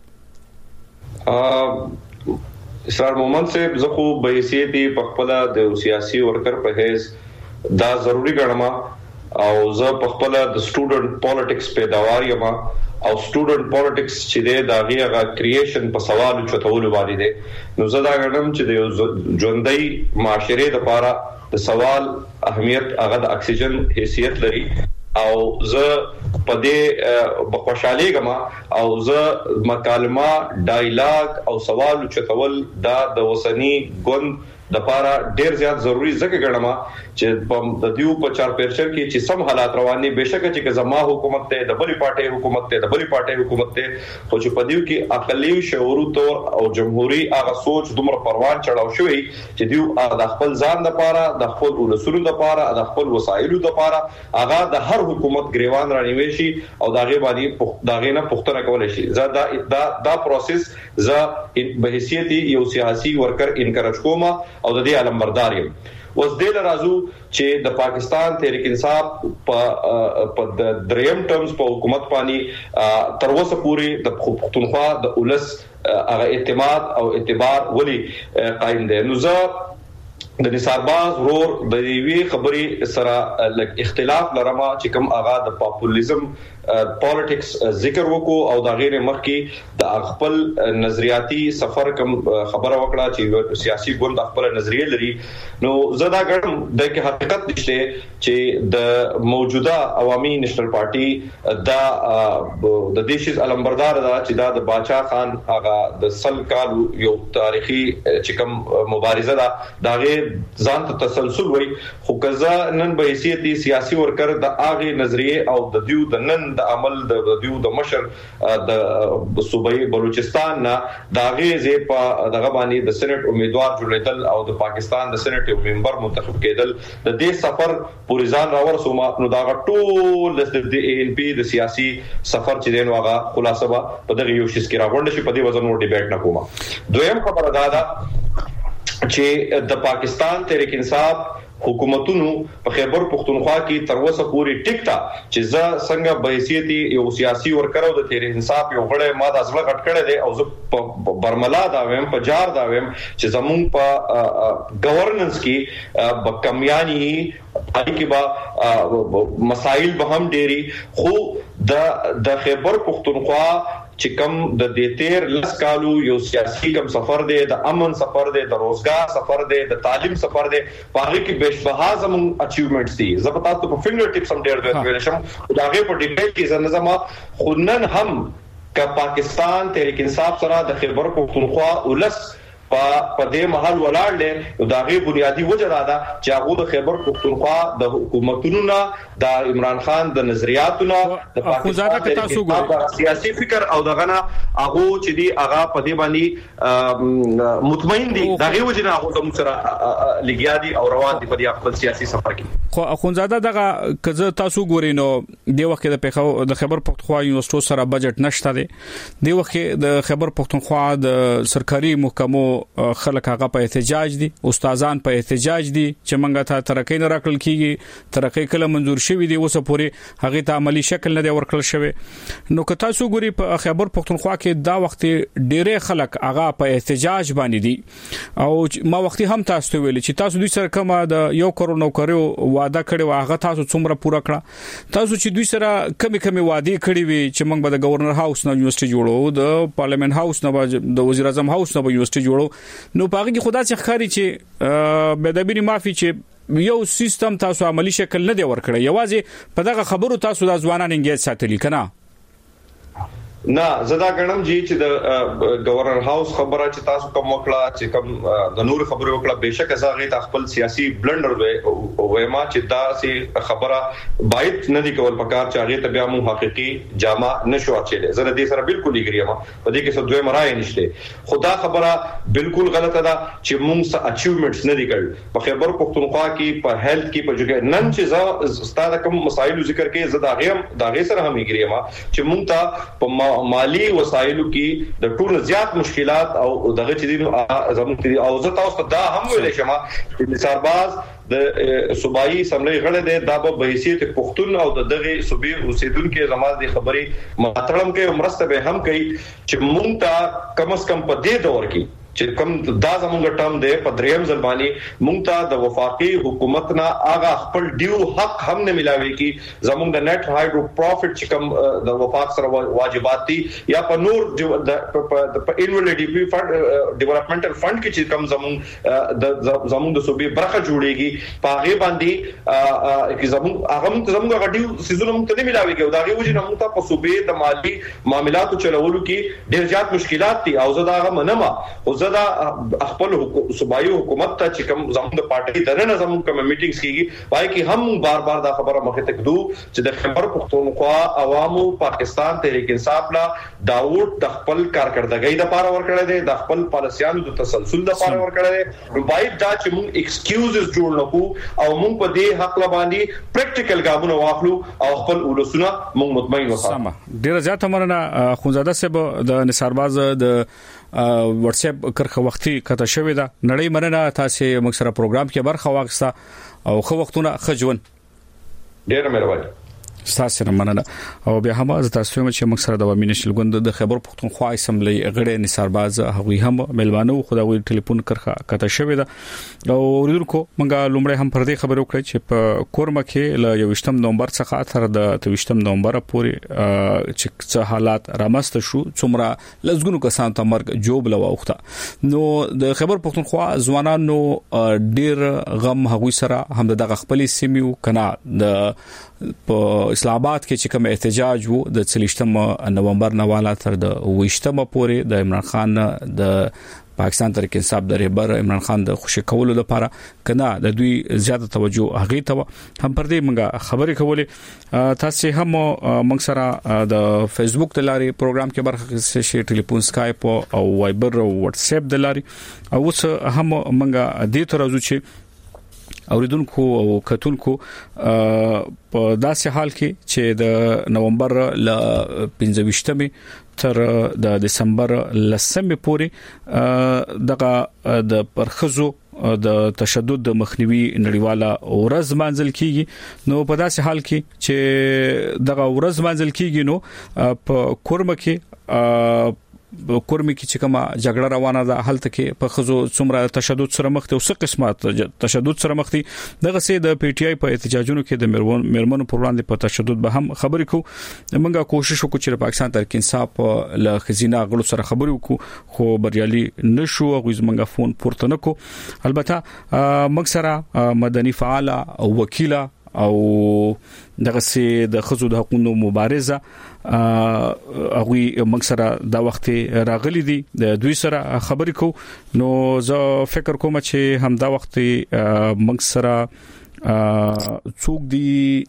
اسرار مومن سے زخو بحیثیت په خپل د سیاسي ورکر په هیڅ دا ضروری ګڼم او زه په خپل د سټوډنټ پالیټکس پیداوار یم او سټوډنټ پالیټکس چې د داغه کریشن په سوال چتول باندې دي نو زه دا ګڼم چې د ژوندۍ معاشره لپاره د سوال اهمیت هغه د اکسیجن حیثیت لري او زه په دې بخوشالي غما او زه مکالمه ډایلاګ او سوال چتول دا د وسنی ګوند د لپاره ډیر زیات ضروری ځکه ګڼم چې د دیو په چار پرچر کې چې سم حالات رواني بهشکه چې زما حکومت ته د بلی پارټي حکومت ته د بلی پارټي حکومت ته خو چې په دیو کې عقلي شعوري تور او جمهوریت هغه سوچ دومره پروان چړاو شوی چې دیو د خپل ځان لپاره د خپل ولسونو لپاره د خپل وسایلو لپاره هغه د هر حکومت گریوان رانیوي شي او داغه باندې داغه نه پښتنه کول شي زه دا پروسس زه به حیثیت یو سیاسي ورکر انکرج کوم او د دې علمبردار یم اوس د لرازو چې د پاکستان تحریک انصاف په د دریم ټرمز په حکومت باندې تر اوسه پورې د پښتونخوا د ولس هغه اعتماد او اعتبار ولي قائم دی نو زه د نثارباز ورور د وی خبري سره لک اختلاف لرما چې کوم هغه د پاپولیزم پالیټکس ذکر وکړو او دا غیر مخکې د خپل نظریاتي سفر کوم خبره وکړه چې سیاسي ګوند خپل نظریه لري نو زدا ګرم د حقیقت نشته چې د موجوده عوامي نېشنل پارټي د دیشز علمبردار دا چې دا د باچا خان هغه د سل کال یو تاریخي چې کوم مبارزه دا غیر ځان ته تسلسل وي خو کزا نن به حیثیت سیاسي ورکر د اغه نظریه او د دیو د نن د عمل د دیو د مشر د صوبې بلوچستان نه داغه زی په دغه باندې د سېنات امیدوار جوړیدل او د پاکستان د سېنات یو ممبر منتخب کېدل د دې سفر پوری ځان راورسوم نو دا ټول د ان پی د سیاسي سفر چې دین واغه خلاصه په دغه یو شس کې راغونډ شي په دې وزن نو ډیبیټ نه کوم دویم خبره دا چې د پاکستان تحریک انصاف حکومتونو په خیبر پختونخوا کې تر اوسه پوری ټیکټا چې ز څنګه به حیثیت یو سیاسي ورکر او د تحریک انصاف یو غړی ما د ازله غټ کړی دی او زه په برملا دا ویم په جار دا ویم چې زمون په گورننس کې په کمیانی پای کې با مسائل به هم ډيري خو د خیبر پختونخوا چې کوم د دې 13 کالو یو سیاسي کوم سفر دی د امن سفر دی د روزګار سفر دی د تعلیم سفر دی پاره کې بشبها زمون اچیومنټس دي زه پتا ته په فنگر ټیپس هم ډېر دوی ویل شم دا غي په ډیټیل کې زنه خودنن هم ک پاکستان تحریک انصاف سره د خیبر پختونخوا ولس په دې محل ولاړ دي دا غي بنیادی وجه ده چې هغه د خیبر پختونخوا د حکومتونو د عمران خان د نظریاتونو د پاکستان د سیاسي فکر او دغه هغه چې دی هغه په دې باندې مطمئن دي دا غي وجه نه هغه د سره لګیا دي او روان دي په دې خپل سیاسي سفر کې خو اخونزاده دغه کزه تاسو ګورینو د وخت د خیبر پختونخوا یونیورسيټي سره بجټ نشته دی د وخت د خیبر پختونخوا د سرکاري محکمو خلک هغه په احتجاج دي استادان په احتجاج دي چې منګه ته ترقې نه راکړل کیږي ترقې کله منزور شوی دی اوس پورې هغه ته عملی شکل نه دی ورکړل شوی نو که تاسو ګوري په خیبر پختونخوا کې دا وخت ډېرې خلک هغه په احتجاج باندې دي او ما وختي هم تاسو ویل چې تاسو دوی سره کومه د 1 کروڑ نوکریو وعده کړو هغه تاسو څومره پوره کړه تاسو چې دوی سره کمی وعده کړی وي چې موږ به د گورنر هاوس نه یونیورسيټي جوړو د پارلیمنت هاوس نه د وزیر اعظم هاوس نه یونیورسيټي جوړو نو پاره کې خدا څخه خاري چې بدبيري مافي چې یو سیستم تاسو عملی شکل نه دی ورکړی یوازې په دغه خبرو تاسو د ځوانان انګیج ساتلی کنه نه زدا غنم جی چې د گورنر هاوس خبره چې تاسو کوم وکړه چې کوم د نور خبره وکړه بهشکه زغه ته خپل سیاسي بلندر وې ما چې دا سي خبره باید نه دی کول پکار چې هغه ته بیا مو حقيقي جامه نشو اچلې زه دې سره بالکل یګریم په دې کې څه دوه مرای نشته خدا خبره بالکل غلطه ده چې موږ څه اچیومنټس نه دي کړل په خیبر پختونخوا کې په هیلث کې په جګه نن چې ستاسو کوم مسایل ذکر کې زدا غي سره هم یګریم چې موږ ته په مالی وسایلو کې د ټول زیات مشکلات او دغه چې دي زموږ او زه تاسو ته دا هم ویل شم چې نثارباز د صوبایي اسمبلی غړي د دابه به حیثیت پښتون او دغه صوبې اوسیدونکو زموږ د خبري ماتړم کې مرسته به هم کوي چې مونږ ته کم از کم په دې دور کې چې کوم دا زموږ ټام دی په دریم ځلباني مونږ ته د وفاقي حکومت نه اغه خپل ډیو حق هم نه ملاوي کی زموږ د نت هایډرو پروفټ چې کوم د وفاق سره واجبات دي یا په نور په انویل ډي پی فند ډیولپمنټل فند کې چې کوم زموږ د صوبې برخه جوړيږي په هغه باندې کې زموږ غډیو سيزونه مونږ ته نه ملاوي کی او دا غي وجه نه مونږ ته په صوبې د مالی معاملاتو چلولو کې ډېر زیات مشکلات دي او زه دا منم او زدا خپل صوبایي حکومت ته چې کوم زموږ د پارټي دنه زموږ کوم میټینګز کیږي پای کې هم بار دا خبره مخه تک دو چې د خیبر پختونخوا عوامو پاکستان تحریک انصاف لا داوود د خپل کارکړدګۍ د پاره ورکړل دي د خپل پالیسیانو د تسلسل د پاره ورکړل دي نو باید دا چې موږ ایکسکیوزز جوړ نکو او موږ په دې حق باندې پریکټیکل ګامونه واخلو او خپل ولسونه موږ مطمئن وساتو ډیر زیات مرنه خونزاده صاحب د نثارباز د واتس اپ کرخه وختي کته شوې ده نړۍ مننه تاسو موږ سره پروګرام کې برخه واغسته او خو وختونه خجون ډیر مهرباني تاسو مننه او بیا هم تاسو چې موږ سره د ومن نشل غوند د خیبر پختونخوا اسمبلی غړي نثارباز هغوی هم ملمانو خدای ټلیفون کرخه کته شوې ده او ورودکو موږ لومړی هم پر دې خبرو کړی چې په کورمه کې ل 28 نومبر څخه تر د 23 نومبر پورې چې څه حالات رامست شو څومره لزګونو کسان ته مرګ جوب لواوخته نو د خیبر پختونخوا ځوانانو ډیر غم هغوی سره هم د خپل سیمو کنا د په اسلام آباد کې چې کوم احتجاج وو د 30 نومبر نه والا تر د 28 پورې د عمران خان د پاکستان تحریک انصاف د رهبر عمران خان د خوشی کولو لپاره کنا د دوی زیاته توجه هغه ته هم پر دې موږ خبرې کولې تاسو هم موږ سره د فیسبوک د لاري پروګرام کې برخه شي ټلیفون سکایپ او وایبر او واتس اپ د لاري او څه هم موږ دې ترازو چې اوریدونکو او کتونکو په داسې حال کې چې د نومبر ل 15 تر د دسمبر لسمه پورې دغه د پرخزو د تشدد د مخنیوي نړیواله ورځ منځل کیږي نو په داسې حال کې چې دغه ورځ منځل کیږي نو په کورمه کې کورمه کې چې کومه جګړه روانه ده هلته کې په خزو څومره تشدد سره مخ ته او څه قسمت تشدد سره مخ دي دغه سي د پی ټ آی په احتجاجونو کې د مرمنو پر وړاندې په تشدد به هم خبرې کو موږ کوشش وکړو چې پاکستان تحریک انصاف له خزینه غړو سره خبرې وکړو خو بریالي نشو غوښ موږ فون پورته نکو البته موږ سره مدني فعال او وکیل او دغه سي د خزو د حقوقو مبارزه هغه موږ سره دا وخت راغلي دي د دوی سره خبرې کو نو زه فکر کوم چې هم دا وخت موږ سره څوک دي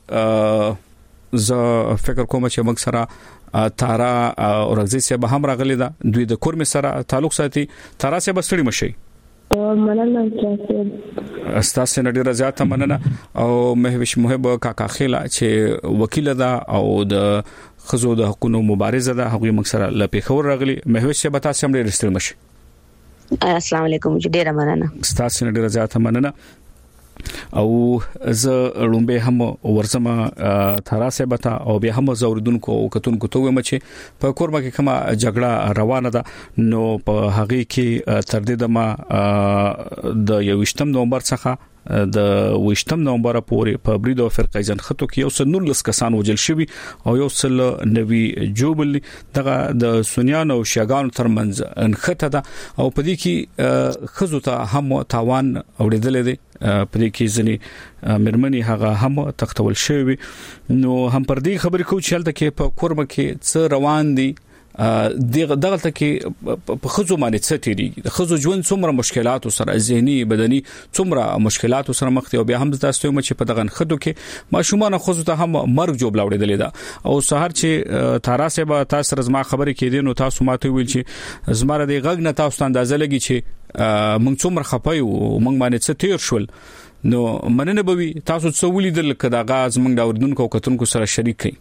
زه فکر کوم چې موږ سره تارا اورغزي سه به هم راغلي دا دوی د کورم سره تعلق ساتي تارا سه بسړي مشي مننه استاسو نډیره زیاته مننه او مهوش محب کاکا خیلا چې وکیل ده او د خزو د حقوقو مبارزه ده هغه موږ سره لپاره خبر راغلي مهوش سه به تاسو هم ډیر ستړي مشي السلام علیکم ډیره مننه استاسو نډیره زیاته مننه او ز لومبه هم ورزمه تراسه بتا او به هم زوردونکو او کتونکو ته ومه چې په کورما کې کومه جګړه روانه ده نو په هغه کې تر دې دمه د 28 نومبر څخه د 28 نومبر پورې په بریدو فرقه ځن خطو کې یو څل 19 کسان وجل شوی او یو څل نوی جوبل دغه د سنیان او شیعاګانو ترمنځ انخته ده او په دې کې خزو ته هم تاوان اوریدل دي په دې کې ځنی مرمنی هغه هم تختول شوی نو هم پر دې خبرې کو چې هلته کې په کورمه کې څه روان دي دغه تکي په خزو باندې څه تیریږي د خزو ژوند څومره مشکلات سره ذهني بدني څومره مشکلات سره مخ دي او بیا هم تاسو ته چې په دغه خدو کې ماشومان خزو ته هم مرګ جوړ لاوړېدل دا او سحر چې تارا سه به تاسو رزما خبرې کېدې نو تاسو ماته ویل چې زماره د غږ نه تاسو اندازه لګي چې موږ څومره خپایو موږ باندې څه تیر شول نو مننه به تاسو څه ولیدل کدا غاز موږ دا وردونکو کتونکو سره شریک کړئ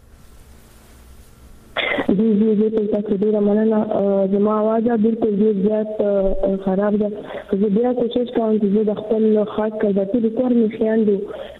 जी تاسو ډیر مننه زما आवाज بالکل ډیر زیات خراب ده زه بیا کوشش کوم چې د خپل خاص کړه د کور مخیان دي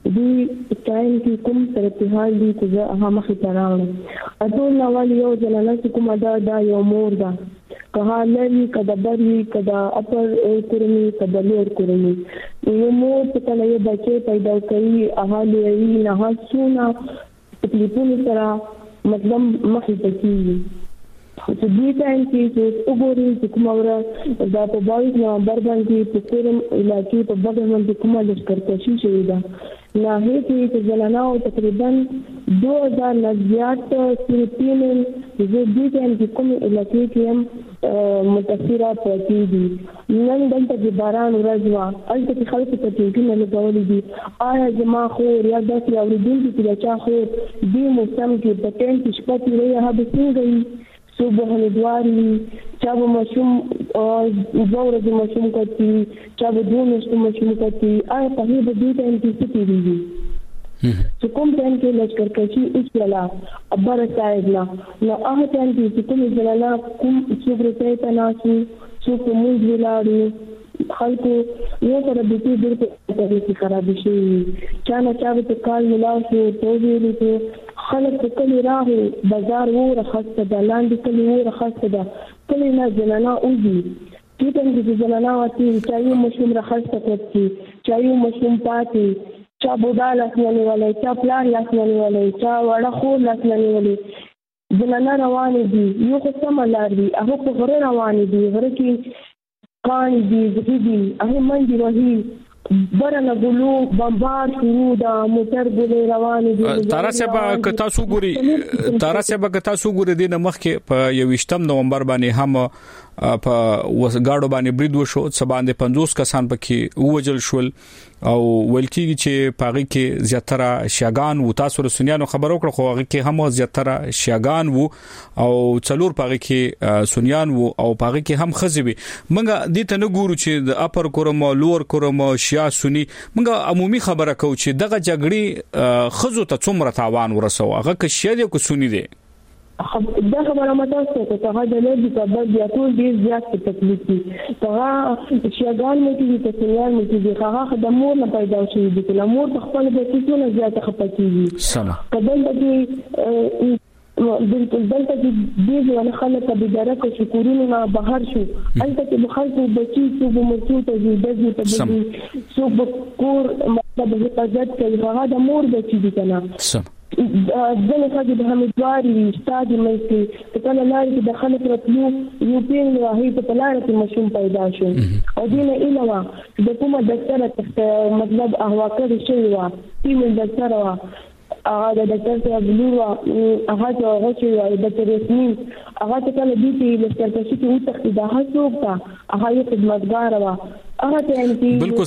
ټایم کې کوم تر اتحاد دي چې هغه مخې ته راوړم اټول نوال یو جنانه چې کومه دا یو مور ده که لري کدا بری کدا اپر کورنی کدا لور کورنی یو مور په تله یو بچي پیدا کوي اهالي یې نه هڅونه تکلیفونه سره مطلب مخې ته کیږي چې دې ټایم کې چې وګورئ چې کومه ورځ دا په 22 نومبر باندې په کوم علاقې په بدر باندې کومه لشکرکشي شوې ده نه هیڅ چې زلناو تقریبا 2000 نزيات سپینن چې دې ټایم کې کوم علاقې کې هم متاثره پاتې دي نن دلته د باران ورځ وا البته چې خلک په ټینګونه لګولې دي آیا زما خو یا داسې اوریدونکي چې چا خو دې موسم کې په ټین کې شپه تیرې هغه څنګه صبح ندواري چا به مشوم زوره د مشوم کوي چا به دونه مشوم کوي آیا په دې د دې ټین کې څه کیږي چې کوم ټین کې لشکرکشي اصلا ابر صاحب نه هغه ټین کې کوم ځلنا کوم څوګرته تناسي څوک موږ ولاړو خلکو یو سره د دې ډېر خراب شي چا نه چا به کال ملاو شو توګې لته خلک کلی راهي بازار وره خاصه د لاندې کلی وره خاصه ده کلی نه ځلنا اوږي کیته د ځلنا واتی چا یو مشوم راخصه کوي چا یو مشوم پاتې چا بودا لاسنی ولې چا پلان لاسنی ولې چا وړه خو لاسنی ولې ځلنا روان دي یو څه ملار دي هغه په غره روان دي غره کې قان دي زګي هغه منځي وهي برنه ګلو بمبار شروع دا موټر ګلې روان دي تارا سبا کتا سو ګوري دینه مخ کې په 28 نومبر باندې هم په وسګاړو باندې برید وشو سباندې 50 کسان پکې ووجل شول او ولکې چې پاغي کې زیاتره شیعاګان و تاسو رسنیانو خبرو کړ خو هغه کې هم زیاتره شیعاګان و او څلور پاغي کې سنیان و او پاغي کې هم خزبي منګه دې ته نه ګورو چې د اپر کورم لور کورم شیعه سنی منګه عمومي خبره کو چې دغه جګړې خزو ته څومره تاوان ورسو هغه کې شیعه دي کو سنی دي دا خبره ماته څه ته هغه د لږ په بل یا ټول ډیر زیات تکلیف دي هغه شیعاګان مو کې د سنیان مو کې هغه د مور نه پیدا شوی دي د مور په خپل د څه زیات خپکیږي سم کله چې دلته دې ځوان خلک په اداره کې شکرونه نه بهر شو البته چې خلکو بچي څو مرتو ته دې ته څو کور مطلب حفاظت کوي هغه د مور بچي دي کنه ځنې ښځې د امیدوارې وي ستا د منځ کې په کله لارې کې د خلک راتلو یو پیغلې واهي ته په لاره کې ماشوم پیدا شو او دې نه ایله وه چې د کومه ډاکټره مطلب احوا کړې شوې وه فیمیل ډاکټره وه هغه د ډاکټر صاحب لور وه هغه چې هغه چې وایي ډاکټر یاسمین هغه چې کله دوی ته لښکرکشي کې وتښتېد هغه څوک ده هغه یو خدمتګاره وه بالکل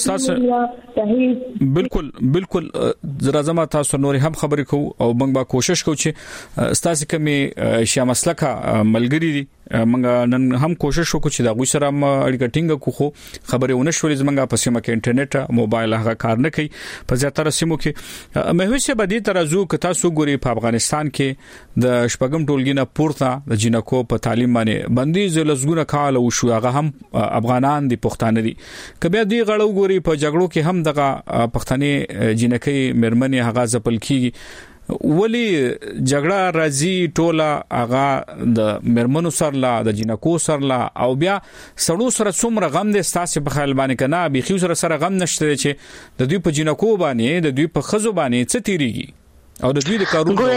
تاسو بالکل راځم تاسو نور هم خبرې کوو او موږ به کوشش کوو چې تاسو کومه شیا مسلکه ملګری دي موږ نن هم کوشش وکړو چې دا غوښ سره اړیکه ټینګ کوو خبرې ونه شولې زمونږ په سیمه کې انټرنیټ موبایل هغه کار نه کوي په زیاتره سیمو کې مې هیڅ بدی ترازو ک تاسو ګوري په افغانستان کې د شپږم ټولګي نه پورته د جنکو په تعلیم باندې بندیز لزګونه کال او شو هغه هم افغانان دي پښتانه دي کبه دی غړو ګوري په جګړو کې هم دغه پښتني جنکې مرمنې هغه ځپل کیږي ولی جګړه راځي ټوله هغه د مرمنو سرلا د جنکو سرلا او بیا سړو سره څومره غم دي ستاسو په خیال باندې کنه بيخي سره غم نشته چې د دوی په جنکو باندې د دوی په خزو باندې څه تیریږي او د دوی د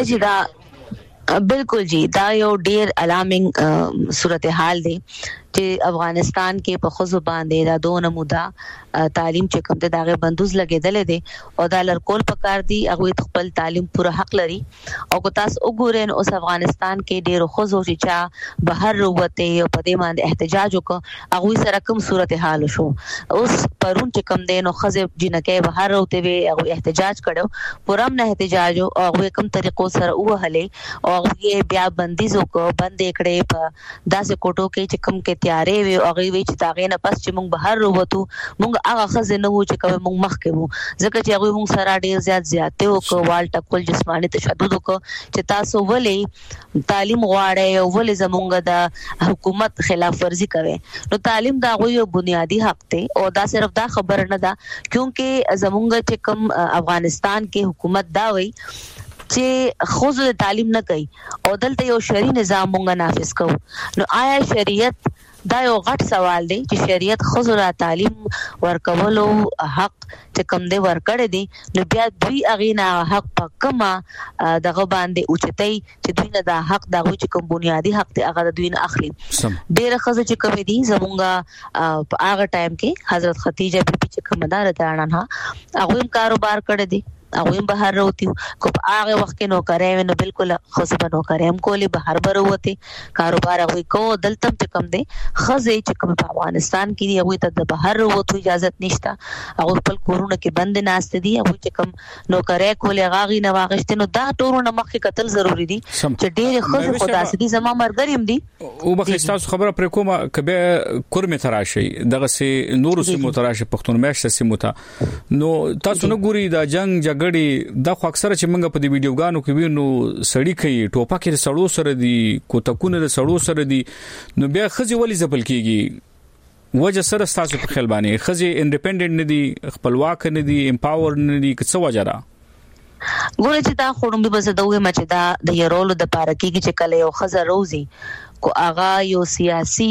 کارونو بالکل جی دا یو ډیر الارمینګ صورتحال دی چې افغانستان کې په خزو باندې دا دوه مودا تعلیم چې کوم ته داغه بندوز لګیدل دي او دا لړکول پکار دي هغه خپل تعلیم پوره حق لري او کو تاسو وګورئ اوس افغانستان کې ډیر خزو چې بهر وروته او په دې باندې احتجاج وکړ هغه سره کوم صورتحال شو اوس پرون چې کوم دین او خزه جنکه بهر وروته وي هغه احتجاج کړو پورم نه احتجاج او هغه کوم طریقو سره وهله او هغه بیا بندیز وکړو بندې کړې په داسې کوټو کې چې کوم کې تیارې وي او هغه وی چې تاغې نه پس چې موږ بهر وروته موږ هغه خزنه وو چې کوم موږ مخکې وو ځکه چې هغه موږ سره ډیر زیاتې وکړو وال ټکول جسماني تشدد وکړو چې تاسو ولې تعلیم غواړئ او ولې زمونږ د حکومت خلاف ورزي کوي نو تعلیم دا غوي بنیادی حق دی او دا صرف دا خبر نه ده کیونکه زمونږ چې کوم افغانستان کې حکومت دا وایي چې خوځو تعلیم نه کوي او دلته یو شرعي نظام مونږ نافذ کوو نو آیا شریعت دا یو غټ سوال دی چې شریعت خوځو را تعلیم ورکولو حق چې کوم دی ورکړی دی نو بیا دوی اغینا حق پکما دغه باندې اوچتای چې دوی نه دا حق دغه چې کوم بنیادی حق دی هغه دوی نه اخلي ډېر خزه چې کوم دي زمونږه په هغه ټایم کې حضرت ختیجه بیبي چې کوم دار ته نه هغه کاروبار کړی دی هغه بهر وروتیو کو هغه وخت کې نو کرے نو بالکل خصبه نو کرے هم کولی بهر بروته کاروبار هغه کو دلتم چې کم دی خزه چې کوم په افغانستان کې هغه ته د بهر وروته اجازه نشته هغه خپل کورونه کې بند ناست دي هغه چې کوم نو کرے کولی غاغي نه واغشته نو دا ټورونه مخکې قتل ضروری دي چې ډېر خزه خدا سدي زما مرګریم دي او بخښ تاسو خبره پر کومه کبه کورمه تراشي دغه سي نور سیمو تراشي پښتون مېشت سیمو ته نو تاسو نه ګوري دا جنگ غړي دا خو اکثره چې موږ په دې ویډیوګانو کې وینو سړی کوي ټوپک یې سړو سره دي کوتکونه د سړو سره دي نو بیا خزي ولې ځپل کیږي وجه سره تاسو په خیال باندې خزي انډیپندنت نه دي خپلواک نه دي امپاور نه دي څه وجه را ګوره چې دا خورم به بس دوه مچ دا د یرولو د پارکی کې چې کله یو خزه روزي کو آغا یو سیاسي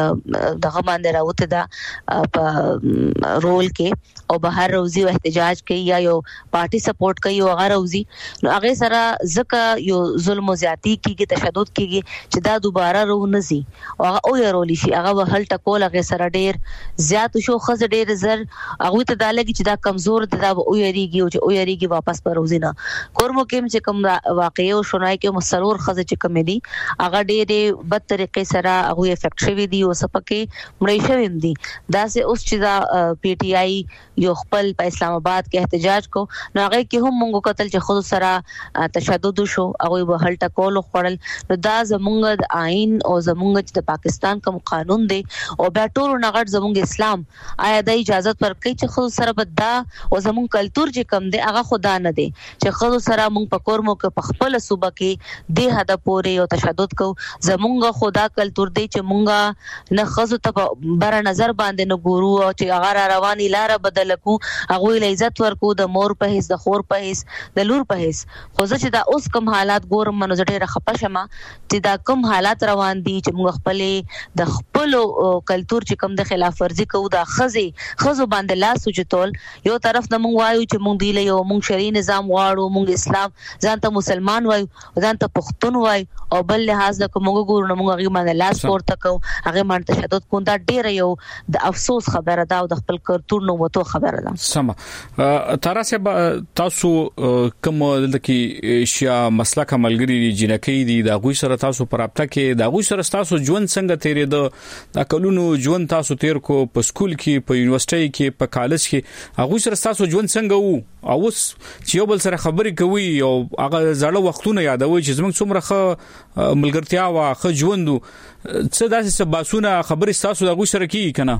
دغه باندې راوته دا په رول کې او بهر روزي او احتجاج کوي یا یو پارټي سپورټ کوي او هغه روزي نو هغه سره ځکه یو ظلم او زیاتی کیږي تشدد کیږي چې دا دوباره رو نزي او هغه او يرول شي هغه هل ټکول هغه سره ډیر زیات شو خزه ډیر زر هغه ته دا لګي چې دا کمزور دا او یریږي او چې او یریږي واپس پر روزي نه کورمو کې چې کوم واقعي او شنای کې مسرور خزه چې کوم دي هغه ډیر طریقې سره هغه افیکټ شوی دی او سپکه مړی شوی دی دا سه اوس چې دا پی ټی آی یو خپل په اسلام آباد کې احتجاج کو نو هغه کې هم مونږ قتل چې خود سره تشدد شو هغه به هل ټکول خړل نو دا زمونږ د آئین او زمونږ د پاکستان کوم قانون دی او بیا ټول نغټ زمونږ اسلام آیا د اجازه ورکړي چې خود سره بدا او زمونږ کلچر چې کم دی هغه خدا نه دی چې خود سره مونږ په کورمو کې په خپل صوبه کې د هدا پورې او تشدد کو زمونږ مونږ خدا کلتور دی چې مونږ نه خزو ته بر نظر باندې نه ګورو او چې هغه رواني لار بدل کو هغه له عزت ورکو د مور په هیڅ د خور په هیڅ د لور په هیڅ خو چې دا اوس کوم حالات ګورم منو زړه رخپشمه چې دا کوم حالات روان دي چې مونږ خپل د خپل کلتور چې کوم د خلاف ورزي کوو دا خزو باندې لاس وچتول یو طرف نه مونږ وایو چې مونږ دی له یو مونږ شرعي نظام واړو مونږ اسلام ځان ته مسلمان وایو ځان ته پښتون وایو او بل لحاظ د کومو ګورو نو موږ هغه باندې لاس پورته کوو هغه باندې تشدد کوو دا ډیر یو د افسوس خبره ده او د خپل کلتور نو وته خبره ده سم تراسه تاسو کوم د کی شیا مسلک عملګری جنکی دي دا غوي سره تاسو پرابطه کې دا غوي سره تاسو ژوند څنګه تیرې د کلونو ژوند تاسو تیر کو په سکول کې په یونیورسيټي کې په کالج کې هغه سره تاسو ژوند څنګه وو او اوس چې یو بل سره خبرې کوي او هغه زړه وختونه یادوي چې زموږ څومره ملګرتیا واخه ژوندو څه داسې باسونه خبرې تاسو د غوښ سره کی کنه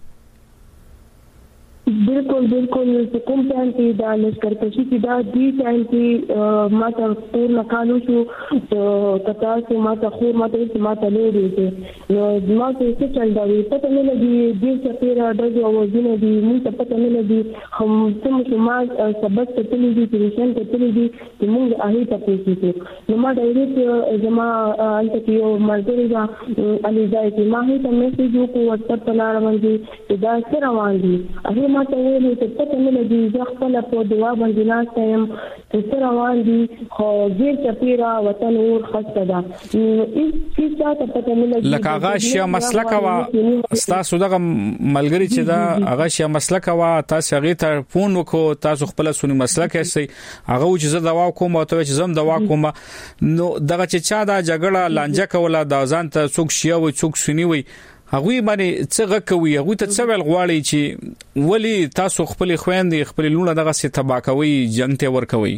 بالکل کوم ټایم کې دا لشکر کشي کې دا دی ټایم کې ما ته ټول نکالو شو کتا چې ما ته خو ما ته لري چې نو ما ته څه چل دا وي پته نه لګي دې چې پیرا د وزن دي موږ ته پته نه لګي هم څه ما سبق ته تللی دي ټیشن ته تللی دي چې موږ هغه ته پېښې نو ما ډایرکټ زما انت کې یو مرګري دا علي ځای کې ما هیڅ میسج وکړ واتساپ ته لاره باندې چې دا څه روان دي هغه ما ته ویلي چې پته نه لګي زه خپل په دعا باندې ناسته یم چې څه روان دي خو ډېر چپیرا وطن اور خسته ده هیڅ څه پته نه لګي لکه هغه شیا مسلک وا تاسو دغه ملګری چې دا هغه شیا مسلک وا تاسو هغه ته فون وکړو تاسو خپل سونی مسلک هستی هغه چې زه دوا کوم او ته چې زم دوا کوم نو دغه چې چا دا جګړه لانجه کوله دا ځان ته څوک شیا وي څوک سنی وي هغه باندې څه کوي هغه ته څه ویل غواړي چې ولی تاسو خپل خويندې خپل لونه دغه څه تباکوي جنگ ته ور کوي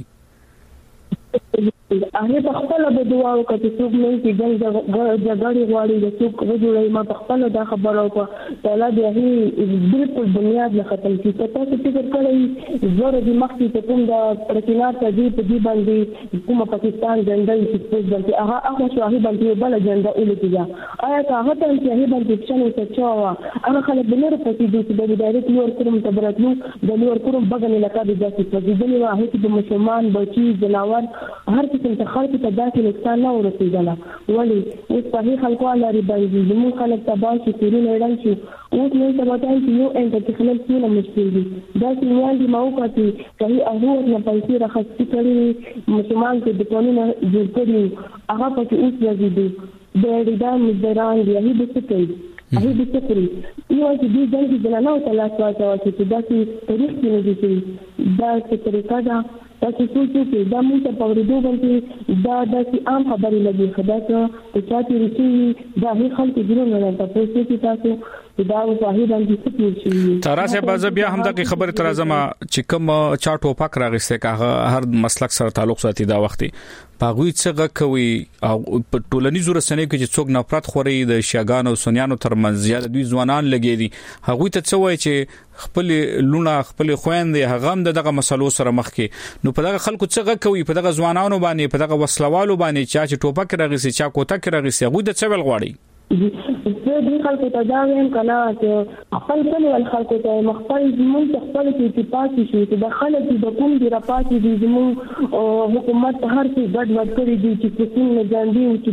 هغه په خپل د دعا او کته څوک نه چې جګړې غواړي د څوک وجوړي ما په خپل دا خبرو کو تعالی دې بالکل بنیاد نه ختم کی ته څه فکر کړی زوره د مخکې ته کوم د پرتینات ته دی باندې کوم پاکستان جنډا چې څه باندې هغه شواهي باندې بل جنډا الګیا آیا هغه ته چې هغه باندې څنګه څه چا هغه خلک بنره پاتې دي چې د ډایرکټ لور کوم تبراتلو د لور کوم بغل لکه د ځکه چې د لور هغه د مسلمان بچي جناور هر څه ته خلک ته داسې نقصان نه ورسېدله ولی اوس صحیح خلکو لري باندې زموږ خلک تباه شي کورونه ډن شي اوس نو ته وایي چې یو انټر خلک څونه مشکل دي دا چې وایي ما وکړي صحیح هغه نه پیسې راخستې کړي مسلمان کې د قانون جوړ کړي هغه پکې اوس راځي د ډیډا مزدران دی هغه د څه کوي هغه د څه کوي یو چې دې ځل کې نه نو تاسو چې دا چې تاریخ کې نه دي دا څه طریقه ده تاسو چې دا موږ په ورډو باندې دا د عام خبرې لګي خدا ته چې چې دا هیڅ خلک جوړ نه تاسو چې تاسو دا صحیح باندې څه شي تراسه باز بیا هم د خبره تر ازما چې کوم چا ټوپک راغسته کا هر مسلک سره تعلق ساتي دا وختي پاغوي څنګه کوي او په ټولنیزو رسنیو کې چې څوک نفرت خوري د شیاګانو او سنیانو ترمنځ زیات دوی ځوانان لګي دي هغه ته څه وایي چې خپل لونه خپل خويندې هغه هم دغه مسلو سره مخ کې نو په دغه خلکو څنګه کوي په دغه ځوانانو باندې په دغه وسلوالو باندې چې ټوپک راغسي چا کوتک راغسي هغه د څه ویل غواړي زه دې خلکو ته دا وایم کنه چې خپل ول خلکو ته مخفل زموږ خپل کې پاتې شي چې د خلک د کوم دی را پاتې دي زموږ حکومت هر څه ګډ وډ کړی دي چې څنګه نه ځاندي او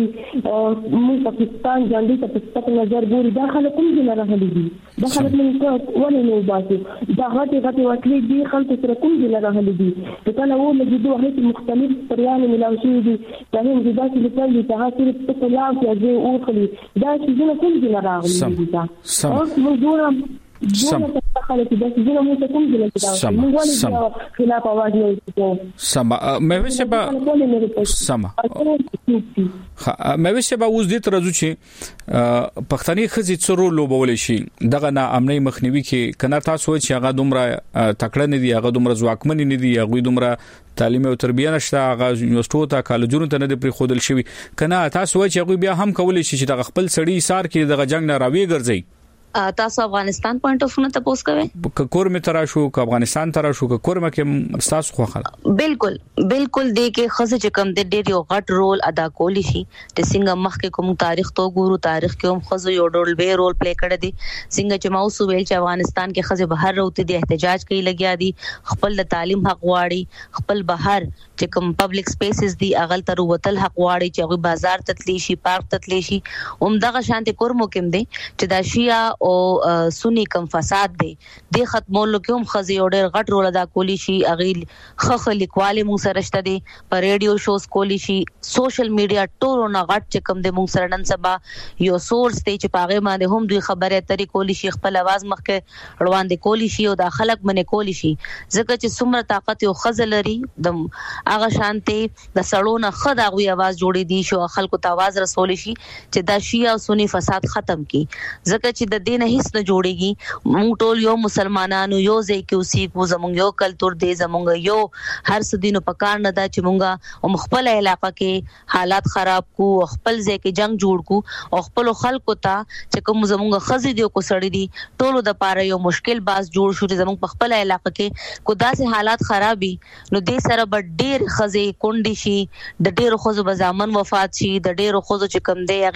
چې موږ پاکستان ځاندي ته په ستاسو نظر ګوري دا خلک کوم دی نه راغلي دي دا خلک موږ ولې نه باسي دا غټي وکړي دي خلک سره کوم دی نه راغلي دي چې کله و لګي دوه هیڅ مختلف پریان ملاوي شي دي دا هم د داسې لپاره چې هغه صرف په لاو کې ځای او دا چې زه کوم دي راغلي دي دا موږ ګورم خلک د دې موږ ته کوم دي راغلي موږ ولې خلاف اواز نه کوو سما مې وسه سما مې وسه به اوس دې ترځو چې پښتني خزي څورو لوبول شي دغه نه امني مخنیوي کې کنا تاسو چې هغه دومره تکړه نه دي هغه دومره ځواکمن نه دي هغه دومره تعلیم او تربیه نشته هغه یونیورسيټو ته کالجونو ته نه دی پری خودل شوی کنه تاسو چې هغه بیا هم کولای شي چې د خپل سړی سار کې د جنگ نه راوي ګرځي تاسو افغانستان پوینټ اف نه تاسو کوي کور می ترا شو ک افغانستان ترا شو ک کور مکه تاسو خو خلا بالکل دې کې خزه چې کم د ډېر یو غټ رول ادا کولی شي د څنګه مخکې کوم تاریخ تو ګورو تاریخ کې هم خزه یو ډول به رول پلی کړی دی څنګه چې ماوسو ویل چې افغانستان کې خزه بهر وروته دي احتجاج کوي لګیا دي خپل د تعلیم حق واړي خپل بهر چې کوم پبلک سپیسز دي اغل تر وتل حق واړي چې هغه بازار تتلی شي پارک تتلی شي دغه شانتي کور موکم دي چې دا شیا او سنی کم فساد دی د ختمولو کې هم خزي اورډر غټ رول ادا کولی شي اغیل خخ لیکواله مون سره شته دي پر ریډیو شوز کولی شي سوشل میډیا ټول نه غټ چې کم د مون سره نن سبا یو سورس ته چې پاغه باندې هم دوی خبره اترې کولی شي خپل आवाज مخکې روان دي کولی شي او د خلک منې کولی شي ځکه چې څومره طاقت یو خزل لري د هغه شانتي د سړونو خد هغه आवाज جوړې دي شو خلکو ته आवाज رسول شي چې دا شیا او سنی فساد ختم کی ځکه چې د دین هیڅ نه جوړيږي مونږ ټول یو مسلمانانو یو ځای کې اوسې کو زمونږ یو کلچر دی زمونږ یو هر څه دینو پکار نه دا چې مونږه خپل علاقې کې حالات خراب کو خپل ځای کې جنگ جوړ کو او خپل خلکو ته چې کوم زمونږ خزي دی کو سړی دی ټولو د پاره یو مشکل باز جوړ شو چې زمونږ په خپل علاقې کې کو داسې حالات خرابي نو دې سره به ډېر خزي کونډي شي د ډېر خزو بزامن وفات شي د ډېر خزو چې کم دی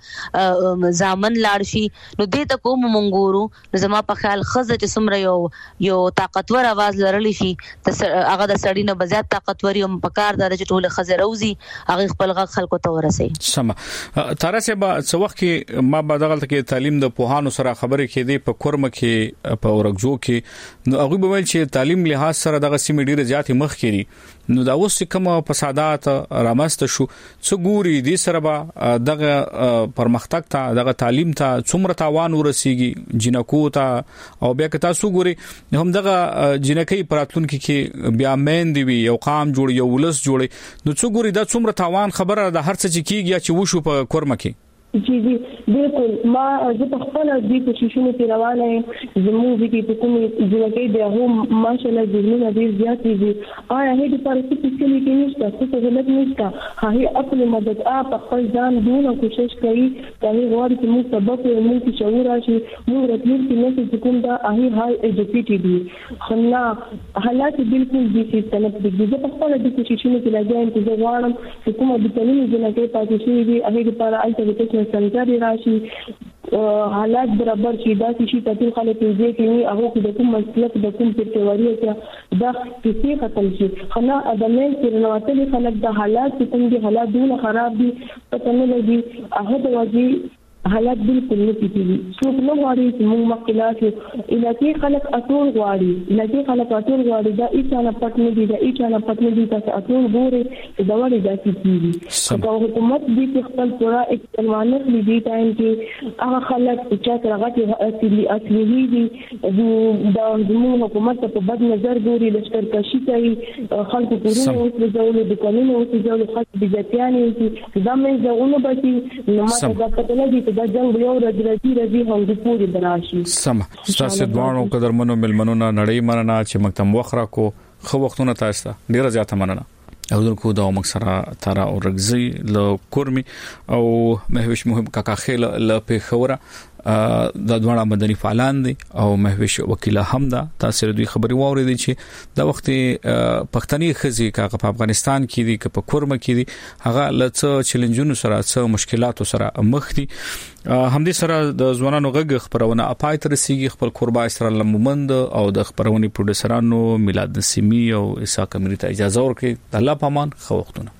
غیبا زامن لاړ شي نو دې ته کوم مونږورو نو زما په خیال خزه چې څومره یو طاقتور आवाज لرلی شي هغه د سړی نه بزیات طاقتوري هم پکار د ټول خزه روزي هغه خپل غږ خلکو ته ورسي سم ترسه به څو وخت کې ما به دغه کې تعلیم د پوهانو سره خبرې کېدې په کورم کې په ورګجو کې نو هغه به ویل چې تعلیم لحاظ سره دغه سیمه ډیره زیات مخ کړي نو دا اوس کوم فسادات رامست شو څو ګوري دې سره به دغه پرمختګ ته دغه تعلیم ته څومره تاوان ورسیږي جنکو ته او بیا که تاسو ګوري هم دغه جنکې پراتلونکو کې بیا مین دی یو قام جوړ یو ولس جوړي نو څو ګوري دا څومره تاوان خبره د هر څه چې کیږي چې وشو په کورمه کې جی بالکل ما زه په خپل دې کوششونو کې روانه یم زموږ دې په کومې ځکه د هغه ماشاءالله ذهنونه ډیر زیات دي آیا هغه د پاره څه کې کې نشته څه غلط نشته هغه خپل مدد په خپل ځان دونه کوشش کوي چې غواړي چې موږ سبق موږ شعور راشي موږ راتلونکي نسل چې کوم دا هغه هاي ایجوکیټډ دي خلا حالات بالکل دي چې طلب دي زه په خپل دې کوششونو کې لګایم چې زه غواړم چې کومه د تعلیم ځنه پاتې شي دي هغه لپاره البته سنجاري راشي حالات برابر شي دا چې تاسو خلک دې کې هغه د کوم مسلک د کوم تیوري ته دا کیسه ختم شي خلا ادمه چې نواتلي خلک د حالات چې څنګه حالات دونه خراب دي پته نه لګي هغه د واجی حالات بالکل نه کیږي څوک نو غواړي چې موږ مخکلات الهي خلق اټول غواړي دا ایچانه پټ نه دي تاسو اټول ګوري دا وړي دا کیږي دا حکومت دې خپل پورا اقتدار دي ټایم کې هغه خلک چې راغلي اصلي دي دا زموږ حکومت په بد نظر ګوري لشکرکشي کوي خلکو کورونه اوسېږي د قانون اوسېږي خاص بجاتياني دا مې ځونه بچي نو ما دا پته نه دي دا جنگ یو راځي هم د پوری براشي سم تاسو دوانو قدرمنو ملمنونو نړۍ مننه چې مکتم وخره کو خو وختونه تاسو ډیره زیاته مننه او دغه د مکسره تارا او رغزي له کورمي او مهوش مهم کاکا خیل له پیښوره د دوه مدني فعالان دي او مهوش وکیل حمدا تاسو دوی خبري واوریدي چې د وخت پښتني خزي کاغه په افغانستان کې دي که په کورمه کې دي هغه لڅ چیلنجونو سره څه مشکلاتو سره مخ دي همدې سره د ځوانانو غږ خبرونه اپای تر سیږي خپل قربا اسرا لمومند او د خبرونې پروډوسرانو میلاد نسیمی او اسحاق امری ته اجازه ورکړي الله پامان خو وختونه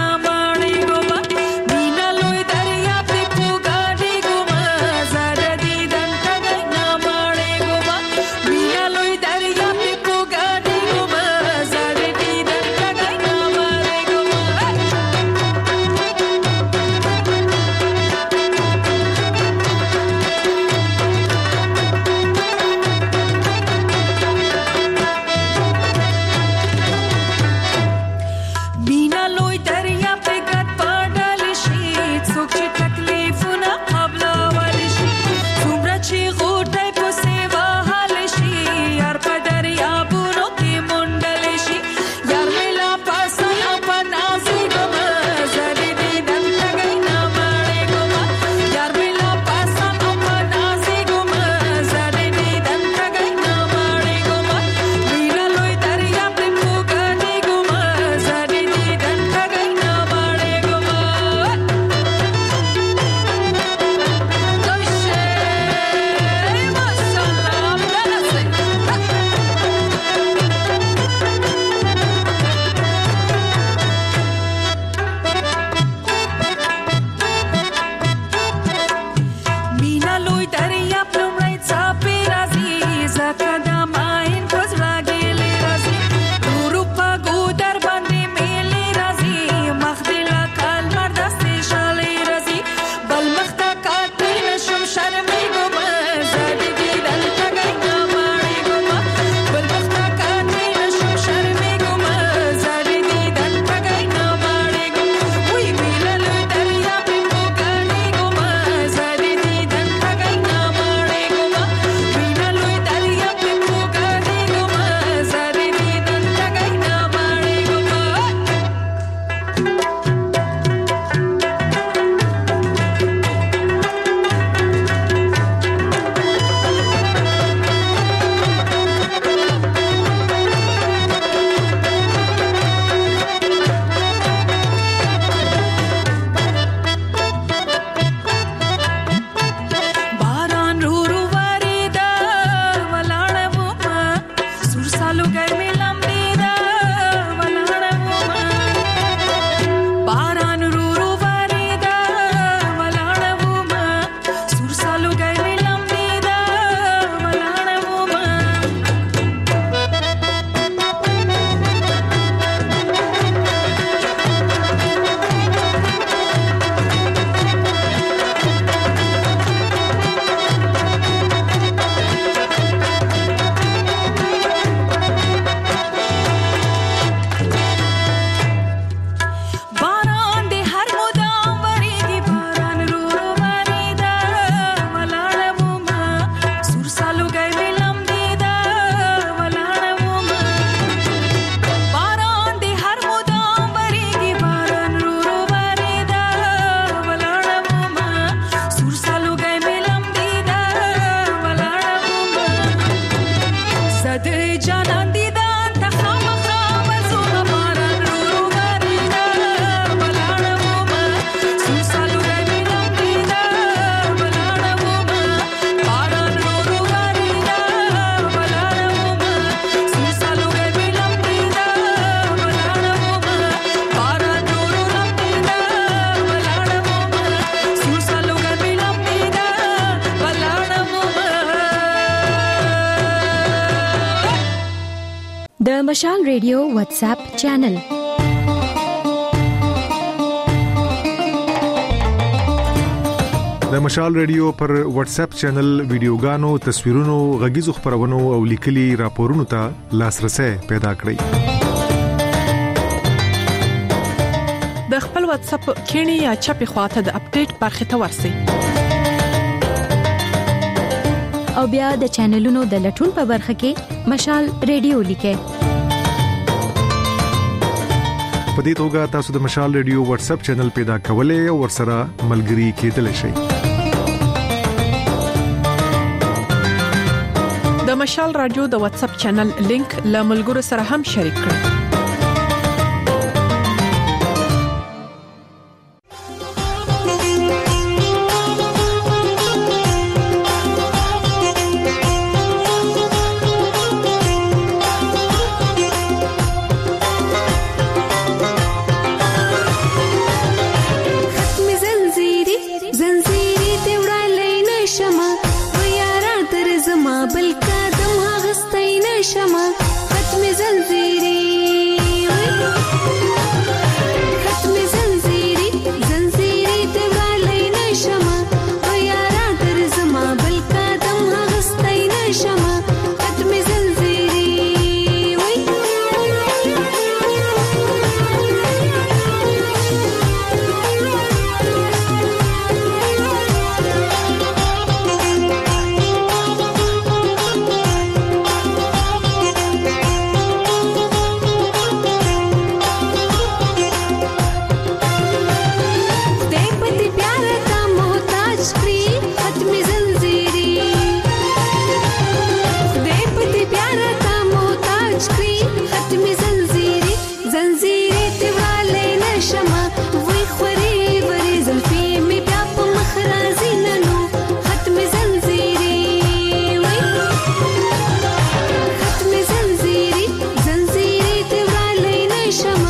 Zada di مشال ریډیو واتس اپ چینل. د مشال ریډیو پر واتس اپ چینل ویډیوګانو، تصویرونو، غږیزو خبرونو او لیکلي راپورونو ته لاسرسي پیدا کړئ. د خپل واتس اپ کینی یا چپی خواته د اپډیټ برخه ته ورسئ. او بیا د چینلونو د لټون په برخه کې مشال ریډیو لیکئ. په دې توګه تاسو د مشال ریډیو واتس اپ چینل پیدا کولای او ورسره ملګري کېدلی شئ. د مشال رادیو د واتس اپ چینل لینک له ملګرو سره هم شریک کړئ. شم